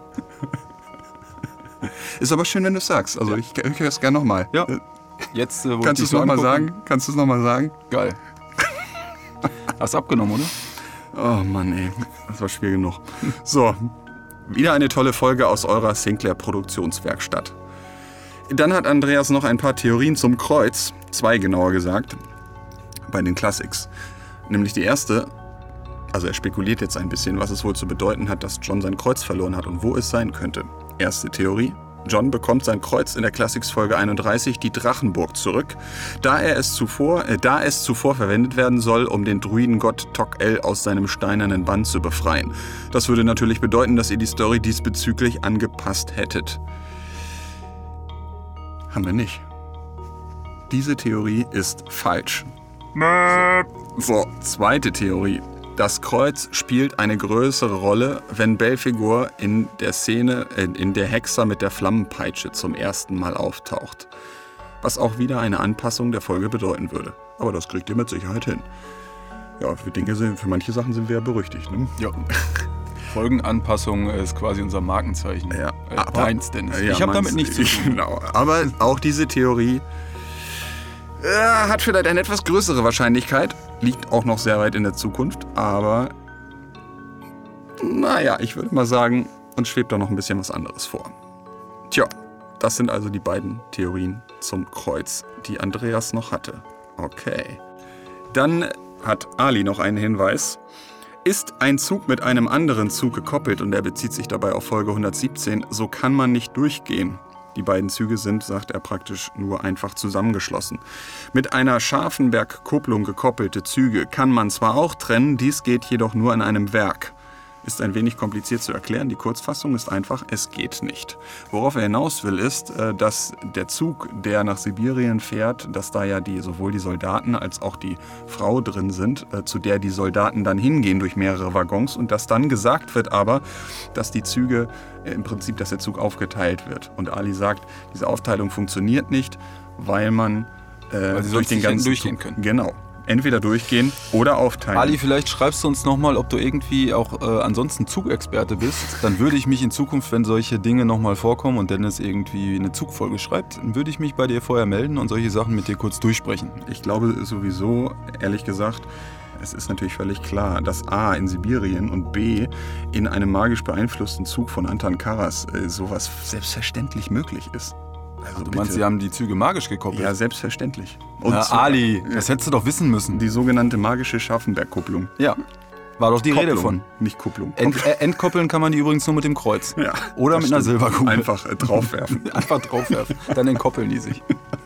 Ist aber schön, wenn du es sagst. Also ich höre es gerne nochmal. Ja. Jetzt, wo Kannst du es nochmal sagen? Geil. Hast abgenommen, oder? Oh Mann, ey. Das war schwer genug. So, wieder eine tolle Folge aus eurer Sinclair-Produktionswerkstatt. Dann hat Andreas noch ein paar Theorien zum Kreuz, 2 genauer gesagt, bei den Classics. Nämlich die erste, also er spekuliert jetzt ein bisschen, was es wohl zu bedeuten hat, dass John sein Kreuz verloren hat und wo es sein könnte. Erste Theorie: John bekommt sein Kreuz in der Classics-Folge 31, die Drachenburg, zurück, da es zuvor verwendet werden soll, um den Druidengott Tok-El aus seinem steinernen Bann zu befreien. Das würde natürlich bedeuten, dass ihr die Story diesbezüglich angepasst hättet. Haben wir nicht. Diese Theorie ist falsch. So, zweite Theorie. Das Kreuz spielt eine größere Rolle, wenn Belphegor in der Szene, in der Hexer mit der Flammenpeitsche zum ersten Mal auftaucht. Was auch wieder eine Anpassung der Folge bedeuten würde. Aber das kriegt ihr mit Sicherheit hin. Ja, für manche Sachen sind wir ja berüchtigt, ne? Ja. Folgenanpassung ist quasi unser Markenzeichen. Ja. Meins, Dennis. Ja, ich habe damit nichts zu tun. Genau. Aber auch diese Theorie hat vielleicht eine etwas größere Wahrscheinlichkeit. Liegt auch noch sehr weit in der Zukunft. Aber naja, ich würde mal sagen, uns schwebt da noch ein bisschen was anderes vor. Tja, das sind also die beiden Theorien zum Kreuz, die Andreas noch hatte. Okay. Dann hat Ali noch einen Hinweis. Ist ein Zug mit einem anderen Zug gekoppelt und er bezieht sich dabei auf Folge 117, so kann man nicht durchgehen. Die beiden Züge sind, sagt er, praktisch nur einfach zusammengeschlossen. Mit einer Scharfenberg-Kupplung gekoppelte Züge kann man zwar auch trennen, dies geht jedoch nur in einem Werk. Ist ein wenig kompliziert zu erklären, die Kurzfassung ist einfach, es geht nicht. Worauf er hinaus will, ist, dass der Zug, der nach Sibirien fährt, dass da ja sowohl die Soldaten als auch die Frau drin sind, zu der die Soldaten dann hingehen durch mehrere Waggons und dass dann gesagt wird aber, dass die Züge, im Prinzip, dass der Zug aufgeteilt wird. Und Ali sagt, diese Aufteilung funktioniert nicht, weil man weil sie durch den ganzen durchgehen Zug, können. Genau. Entweder durchgehen oder aufteilen. Ali, vielleicht schreibst du uns nochmal, ob du irgendwie auch ansonsten Zugexperte bist. Dann würde ich mich in Zukunft, wenn solche Dinge nochmal vorkommen und Dennis irgendwie eine Zugfolge schreibt, dann würde ich mich bei dir vorher melden und solche Sachen mit dir kurz durchsprechen. Ich glaube sowieso, ehrlich gesagt, Es ist natürlich völlig klar, dass A, in Sibirien und B, in einem magisch beeinflussten Zug von Anton Karas sowas selbstverständlich möglich ist. Also Du meinst, sie haben die Züge magisch gekoppelt? Ja, selbstverständlich. Und Ali, das hättest du doch wissen müssen. die sogenannte magische Scharfenberg-Kupplung. Ja, war doch die Rede von. Nicht Kupplung. Entkoppeln kann man die übrigens nur mit dem Kreuz. Ja, Oder das mit einer stimmt. Silberkugel. Einfach draufwerfen. Einfach draufwerfen. Dann entkoppeln die sich.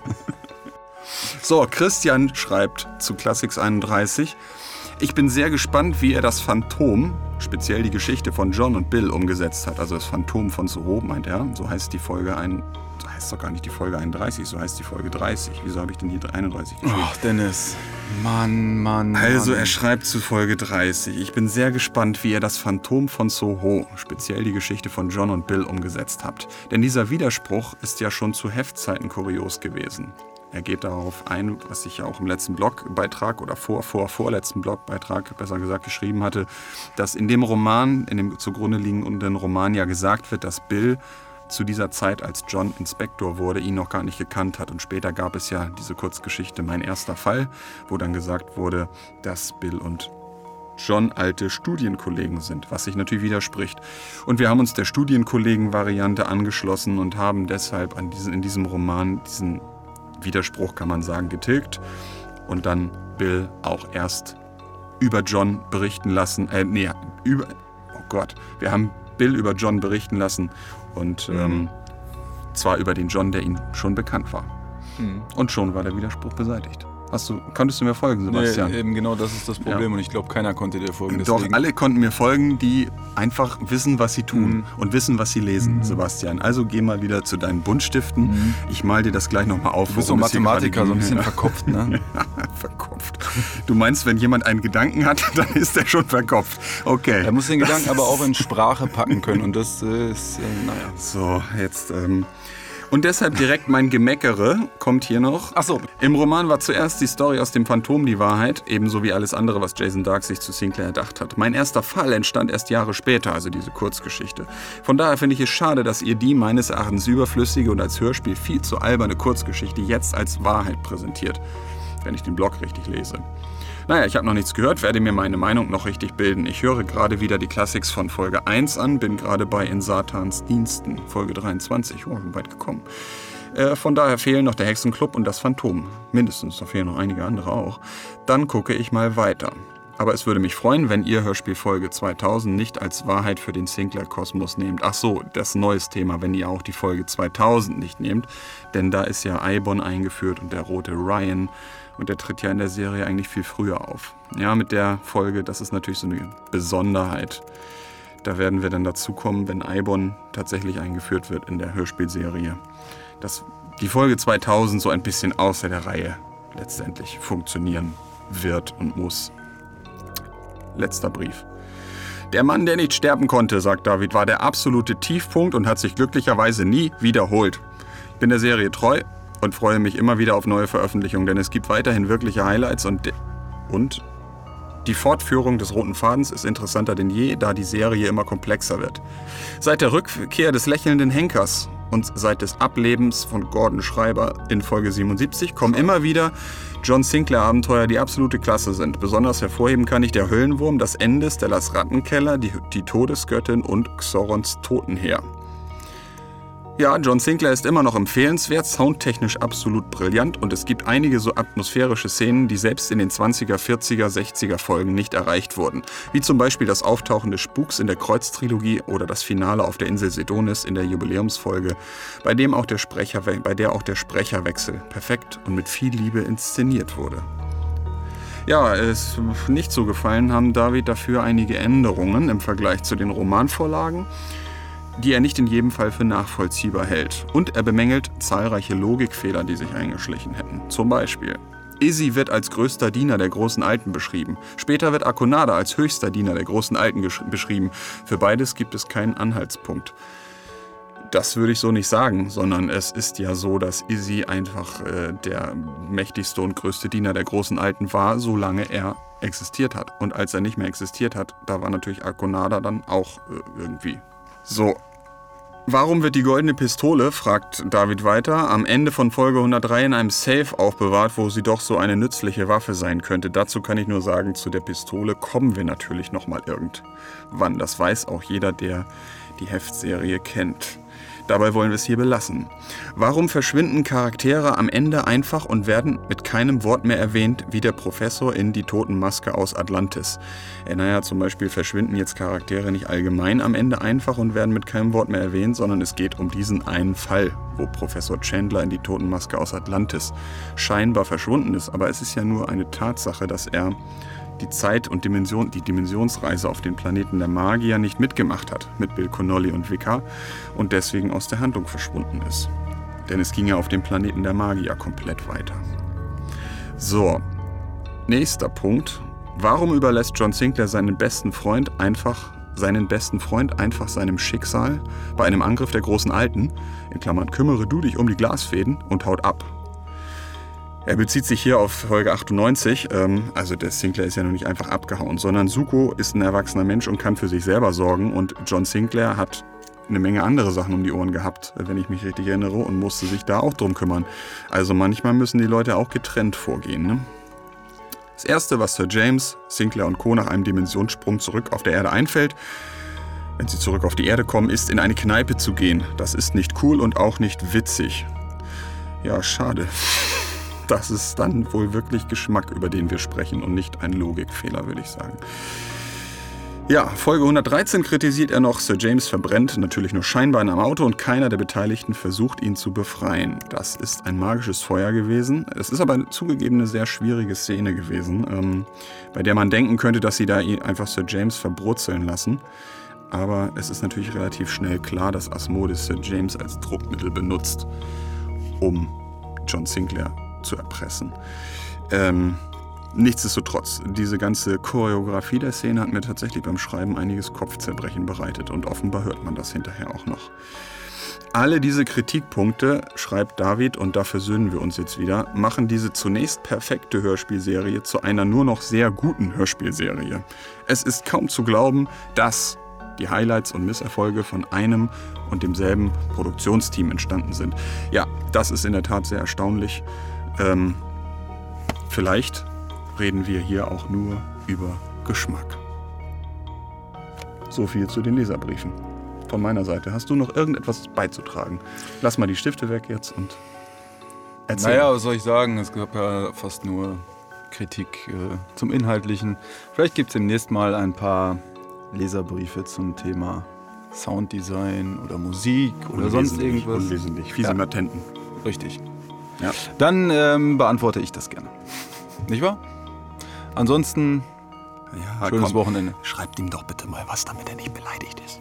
So, Christian schreibt zu Classics 31. Ich bin sehr gespannt, wie er das Phantom, speziell die Geschichte von John und Bill, umgesetzt hat. Also das Phantom von Soho, meint er. So heißt die Folge so heißt doch gar nicht die Folge 31, so heißt die Folge 30. Wieso habe ich denn hier 31 geschrieben? Ach, Dennis. Mann. Also er schreibt zu Folge 30. Ich bin sehr gespannt, wie ihr das Phantom von Soho, speziell die Geschichte von John und Bill, umgesetzt habt. Denn dieser Widerspruch ist ja schon zu Heftzeiten kurios gewesen. Er geht darauf ein, was ich ja auch im letzten Blogbeitrag oder vorletzten Blogbeitrag, besser gesagt, geschrieben hatte, dass in dem Roman, in dem zugrunde liegenden Roman ja gesagt wird, dass Bill zu dieser Zeit, als John Inspektor wurde, ihn noch gar nicht gekannt hat. Und später gab es ja diese Kurzgeschichte Mein erster Fall, wo dann gesagt wurde, dass Bill und John alte Studienkollegen sind, was sich natürlich widerspricht. Und wir haben uns der Studienkollegen-Variante angeschlossen und haben deshalb in diesem Roman diesen Widerspruch, kann man sagen, getilgt und dann Bill auch erst über John berichten lassen. Wir haben Bill über John berichten lassen und zwar über den John, der ihm schon bekannt war. Und schon war der Widerspruch beseitigt. Konntest du mir folgen, Sebastian? Nee, eben genau das ist das Problem und ich glaube, keiner konnte dir folgen. Doch, deswegen. alle konnten mir folgen, die einfach wissen, was sie tun und wissen, was sie lesen, Sebastian. Also geh mal wieder zu deinen Buntstiften. Ich mal dir das gleich nochmal auf. Du bist so Mathematiker, so ein bisschen verkopft, ne? Verkopft. Du meinst, wenn jemand einen Gedanken hat, dann ist er schon verkopft. Okay. Er muss den Gedanken aber auch in Sprache packen können und das ist, naja. So, jetzt... Und deshalb direkt mein Gemeckere kommt hier noch. Ach so. Im Roman war zuerst die Story aus dem Phantom die Wahrheit, ebenso wie alles andere, was Jason Dark sich zu Sinclair erdacht hat. Mein erster Fall entstand erst Jahre später, also diese Kurzgeschichte. Von daher finde ich es schade, dass ihr die meines Erachtens überflüssige und als Hörspiel viel zu alberne Kurzgeschichte jetzt als Wahrheit präsentiert, wenn ich den Blog richtig lese. Naja, ich habe noch nichts gehört, werde mir meine Meinung noch richtig bilden. Ich höre gerade wieder die Classics von Folge 1 an, bin gerade bei In Satans Diensten, Folge 23, schon weit gekommen. Von daher fehlen noch der Hexenclub und das Phantom. Mindestens, da fehlen noch einige andere auch. Dann gucke ich mal weiter. Aber es würde mich freuen, wenn ihr Hörspiel Folge 2000 nicht als Wahrheit für den Sinclair-Kosmos nehmt. Ach so, das neues Thema, wenn ihr auch die Folge 2000 nicht nehmt. Denn da ist ja Eibon eingeführt und der rote Ryan. Und der tritt ja in der Serie eigentlich viel früher auf. Ja, mit der Folge, das ist natürlich so eine Besonderheit. Da werden wir dann dazu kommen, wenn Eibon tatsächlich eingeführt wird in der Hörspielserie. Dass die Folge 2000 so ein bisschen außer der Reihe letztendlich funktionieren wird und muss. Letzter Brief. Der Mann, der nicht sterben konnte, sagt David, war der absolute Tiefpunkt und hat sich glücklicherweise nie wiederholt. Ich bin der Serie treu und freue mich immer wieder auf neue Veröffentlichungen, denn es gibt weiterhin wirkliche Highlights und die Fortführung des roten Fadens ist interessanter denn je, da die Serie immer komplexer wird. Seit der Rückkehr des lächelnden Henkers und seit des Ablebens von Gordon Schreiber in Folge 77 kommen immer wieder John Sinclair-Abenteuer, die absolute Klasse sind. Besonders hervorheben kann ich der Höllenwurm, das Ende, Stellas Rattenkeller, die Todesgöttin und Xorons Totenheer. Ja, John Sinclair ist immer noch empfehlenswert, soundtechnisch absolut brillant und es gibt einige so atmosphärische Szenen, die selbst in den 20er, 40er, 60er Folgen nicht erreicht wurden. Wie zum Beispiel das Auftauchen des Spuks in der Kreuztrilogie oder das Finale auf der Insel Sedonis in der Jubiläumsfolge, bei der auch der Sprecherwechsel perfekt und mit viel Liebe inszeniert wurde. Ja, es nicht so gefallen haben David dafür einige Änderungen im Vergleich zu den Romanvorlagen, die er nicht in jedem Fall für nachvollziehbar hält. Und er bemängelt zahlreiche Logikfehler, die sich eingeschlichen hätten. Zum Beispiel: Izzy wird als größter Diener der großen Alten beschrieben. Später wird Akonada als höchster Diener der großen Alten beschrieben. Für beides gibt es keinen Anhaltspunkt. Das würde ich so nicht sagen, sondern es ist ja so, dass Izzy einfach der mächtigste und größte Diener der großen Alten war, solange er existiert hat. Und als er nicht mehr existiert hat, da war natürlich Akonada dann auch irgendwie so. Warum wird die goldene Pistole, fragt David weiter, am Ende von Folge 103 in einem Safe aufbewahrt, wo sie doch so eine nützliche Waffe sein könnte? Dazu kann ich nur sagen, zu der Pistole kommen wir natürlich nochmal irgendwann. Das weiß auch jeder, der die Heftserie kennt. Dabei wollen wir es hier belassen. Warum verschwinden Charaktere am Ende einfach und werden mit keinem Wort mehr erwähnt, wie der Professor in Die Totenmaske aus Atlantis? Zum Beispiel verschwinden jetzt Charaktere nicht allgemein am Ende einfach und werden mit keinem Wort mehr erwähnt, sondern es geht um diesen einen Fall, wo Professor Chandler in Die Totenmaske aus Atlantis scheinbar verschwunden ist. Aber es ist ja nur eine Tatsache, dass er die Zeit und die Dimensionsreise auf den Planeten der Magier nicht mitgemacht hat mit Bill Connolly und Wicca und deswegen aus der Handlung verschwunden ist. Denn es ging ja auf dem Planeten der Magier komplett weiter. So, nächster Punkt. Warum überlässt John Sinclair seinen besten Freund einfach seinem Schicksal bei einem Angriff der großen Alten, in Klammern, kümmere du dich um die Glasfäden, und haut ab? Er bezieht sich hier auf Folge 98, also der Sinclair ist ja noch nicht einfach abgehauen, sondern Zuko ist ein erwachsener Mensch und kann für sich selber sorgen und John Sinclair hat eine Menge andere Sachen um die Ohren gehabt, wenn ich mich richtig erinnere, und musste sich da auch drum kümmern. Also manchmal müssen die Leute auch getrennt vorgehen, ne? Das Erste, was Sir James, Sinclair und Co. nach einem Dimensionssprung zurück auf der Erde einfällt, wenn sie zurück auf die Erde kommen, ist, in eine Kneipe zu gehen. Das ist nicht cool und auch nicht witzig. Ja, schade. Das ist dann wohl wirklich Geschmack, über den wir sprechen und nicht ein Logikfehler, würde ich sagen. Ja, Folge 113 kritisiert er noch, Sir James verbrennt natürlich nur scheinbar in einem Auto und keiner der Beteiligten versucht, ihn zu befreien. Das ist ein magisches Feuer gewesen. Es ist aber zugegeben eine sehr schwierige Szene gewesen, bei der man denken könnte, dass sie da einfach Sir James verbrutzeln lassen. Aber es ist natürlich relativ schnell klar, dass Asmodis Sir James als Druckmittel benutzt, um John Sinclair zu erpressen. Nichtsdestotrotz, diese ganze Choreografie der Szene hat mir tatsächlich beim Schreiben einiges Kopfzerbrechen bereitet und offenbar hört man das hinterher auch noch. Alle diese Kritikpunkte, schreibt David, und da versöhnen wir uns jetzt wieder, machen diese zunächst perfekte Hörspielserie zu einer nur noch sehr guten Hörspielserie. Es ist kaum zu glauben, dass die Highlights und Misserfolge von einem und demselben Produktionsteam entstanden sind. Ja, das ist in der Tat sehr erstaunlich. Vielleicht reden wir hier auch nur über Geschmack. So viel zu den Leserbriefen. Von meiner Seite. Hast du noch irgendetwas beizutragen? Lass mal die Stifte weg jetzt und erzähl. Naja, was soll ich sagen? Es gab ja fast nur Kritik zum Inhaltlichen. Vielleicht gibt es demnächst mal ein paar Leserbriefe zum Thema Sounddesign oder Musik oder sonst irgendwas. Unwesentlich, fiese Matenten. Richtig. Ja. Dann beantworte ich das gerne. Nicht wahr? Ansonsten, schönes Wochenende. Schreibt ihm doch bitte mal was, damit er nicht beleidigt ist.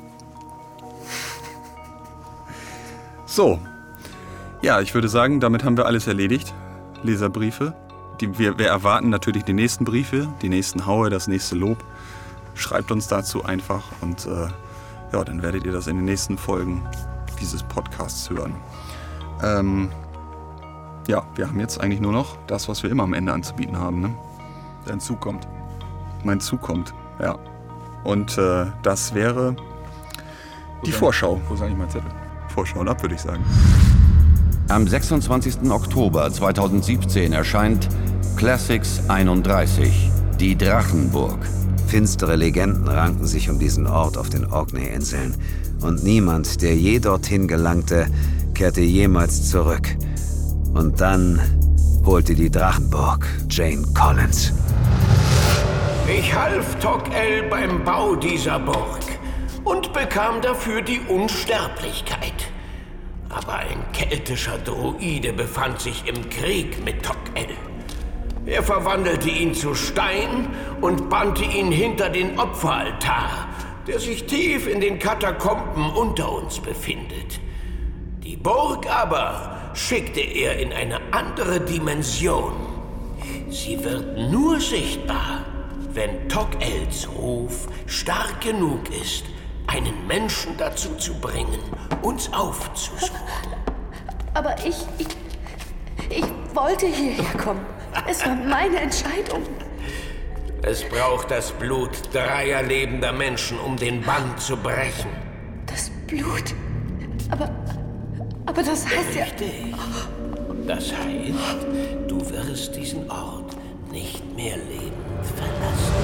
So. Ja, ich würde sagen, damit haben wir alles erledigt. Leserbriefe. Wir erwarten natürlich die nächsten Briefe, die nächsten Haue, das nächste Lob. Schreibt uns dazu einfach und dann werdet ihr das in den nächsten Folgen dieses Podcasts hören. Wir haben jetzt eigentlich nur noch das, was wir immer am Ende anzubieten haben. Ne? Dein Zug kommt. Mein Zug kommt, ja. Und das wäre die Vorschau. Wo ist eigentlich mein Zettel? Vorschau und ab, würde ich sagen. Am 26. Oktober 2017 erscheint Classics 31, die Drachenburg. Finstere Legenden ranken sich um diesen Ort auf den Orkney-Inseln. Und niemand, der je dorthin gelangte, kehrte jemals zurück. Und dann holte die Drachenburg Jane Collins. Ich half Tok-El beim Bau dieser Burg und bekam dafür die Unsterblichkeit. Aber ein keltischer Druide befand sich im Krieg mit Tok-El. Er verwandelte ihn zu Stein und bannte ihn hinter den Opferaltar, der sich tief in den Katakomben unter uns befindet. Die Burg aber schickte er in eine andere Dimension. Sie wird nur sichtbar, wenn Tok-Els Ruf stark genug ist, einen Menschen dazu zu bringen, uns aufzusuchen. Aber ich wollte hierher kommen. Es war meine Entscheidung. Es braucht das Blut 3 lebender Menschen, um den Bann zu brechen. Das Blut Aber das heißt ja... Richtig. Das heißt, du wirst diesen Ort nicht mehr lebend verlassen.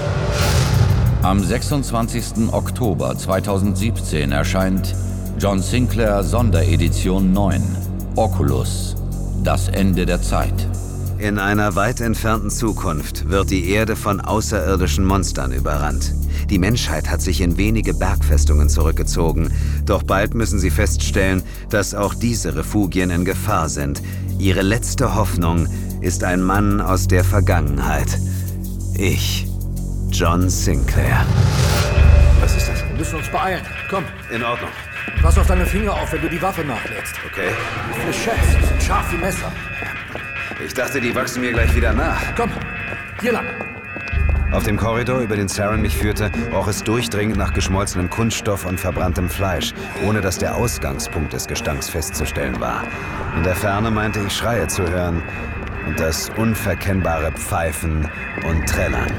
Am 26. Oktober 2017 erscheint John Sinclair Sonderedition 9, Oculus, das Ende der Zeit. In einer weit entfernten Zukunft wird die Erde von außerirdischen Monstern überrannt. Die Menschheit hat sich in wenige Bergfestungen zurückgezogen, doch bald müssen sie feststellen, dass auch diese Refugien in Gefahr sind. Ihre letzte Hoffnung ist ein Mann aus der Vergangenheit. Ich, John Sinclair. Was ist das? Wir müssen uns beeilen. Komm. In Ordnung. Pass auf deine Finger auf, wenn du die Waffe nachlädst. Okay. Die Flechettes sind scharf wie Messer. Ich dachte, die wachsen mir gleich wieder nach. Komm, hier lang. Auf dem Korridor, über den Saren mich führte, roch es durchdringend nach geschmolzenem Kunststoff und verbranntem Fleisch, ohne dass der Ausgangspunkt des Gestanks festzustellen war. In der Ferne meinte ich Schreie zu hören und das unverkennbare Pfeifen und Trällern.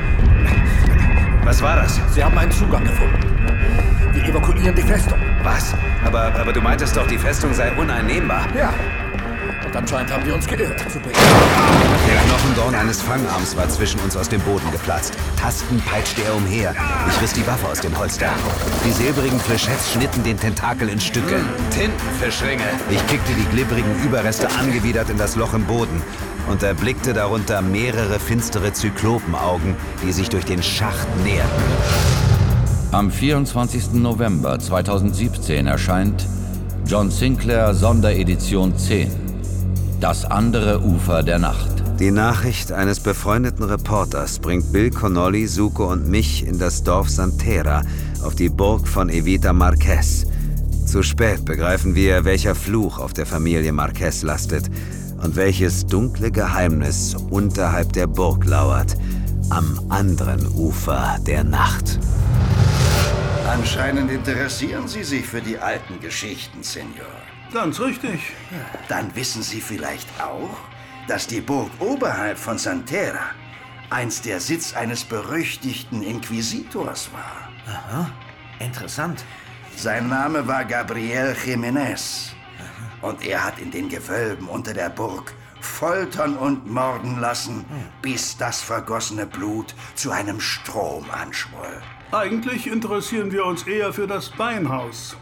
Was war das? Sie haben einen Zugang gefunden. Wir evakuieren die Festung. Was? Aber du meintest doch, die Festung sei uneinnehmbar. Ja. Und anscheinend haben wir uns geirrt. Der Knochendorn eines Fangarms war zwischen uns aus dem Boden geplatzt. Tastend peitschte er umher. Ich riss die Waffe aus dem Holster. Die silbrigen Flechettes schnitten den Tentakel in Stücke. Tintenfischringe. Ich kickte die glibberigen Überreste angewidert in das Loch im Boden und erblickte darunter mehrere finstere Zyklopenaugen, die sich durch den Schacht näherten. Am 24. November 2017 erscheint John Sinclair Sonderedition 10, das andere Ufer der Nacht. Die Nachricht eines befreundeten Reporters bringt Bill Connolly, Zuko und mich in das Dorf Santera auf die Burg von Evita Marquez. Zu spät begreifen wir, welcher Fluch auf der Familie Marquez lastet und welches dunkle Geheimnis unterhalb der Burg lauert, am anderen Ufer der Nacht. Anscheinend interessieren Sie sich für die alten Geschichten, Senor. Ganz richtig. Dann wissen Sie vielleicht auch, dass die Burg oberhalb von Santera einst der Sitz eines berüchtigten Inquisitors war. Aha, interessant. Sein Name war Gabriel Jiménez. Und er hat in den Gewölben unter der Burg foltern und morden lassen, bis das vergossene Blut zu einem Strom anschwoll. Eigentlich interessieren wir uns eher für das Beinhaus.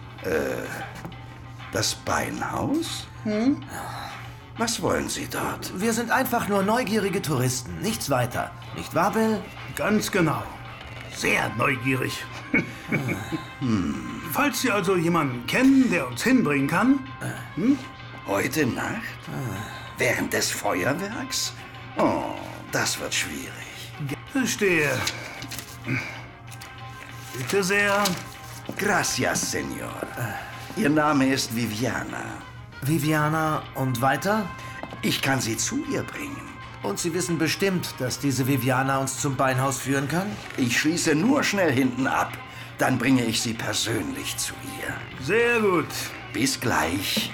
Das Beinhaus? Was wollen Sie dort? Wir sind einfach nur neugierige Touristen, nichts weiter. Nicht wahr, Bill? Ganz genau. Sehr neugierig. Falls Sie also jemanden kennen, der uns hinbringen kann. Heute Nacht? Während des Feuerwerks? Oh, das wird schwierig. Verstehe. Bitte sehr. Gracias, Senor. Ihr Name ist Viviana. Viviana und weiter? Ich kann Sie zu ihr bringen. Und Sie wissen bestimmt, dass diese Viviana uns zum Beinhaus führen kann? Ich schließe nur schnell hinten ab. Dann bringe ich Sie persönlich zu ihr. Sehr gut. Bis gleich.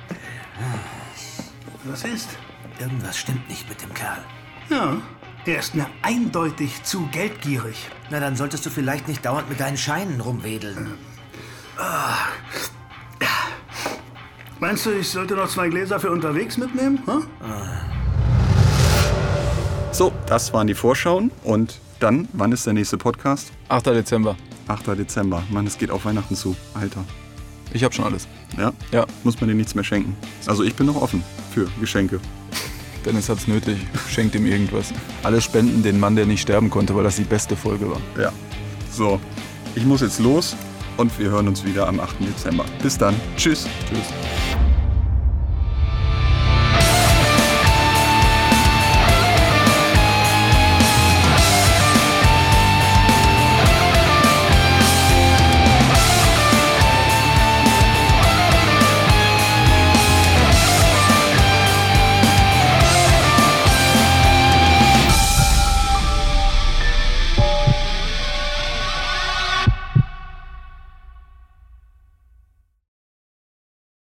Was ist? Irgendwas stimmt nicht mit dem Kerl. Ja, er ist mir eindeutig zu geldgierig. Na, dann solltest du vielleicht nicht dauernd mit deinen Scheinen rumwedeln. Meinst du, ich sollte noch 2 Gläser für unterwegs mitnehmen? So, das waren die Vorschauen. Und dann, wann ist der nächste Podcast? 8. Dezember. 8. Dezember. Mann, es geht auf Weihnachten zu. Alter. Ich hab schon alles. Ja? Ja. Muss man dir nichts mehr schenken. Also ich bin noch offen für Geschenke. Dennis hat's nötig. Schenkt ihm irgendwas. Alle spenden den Mann, der nicht sterben konnte, weil das die beste Folge war. Ja. So, ich muss jetzt los und wir hören uns wieder am 8. Dezember. Bis dann. Tschüss. Tschüss.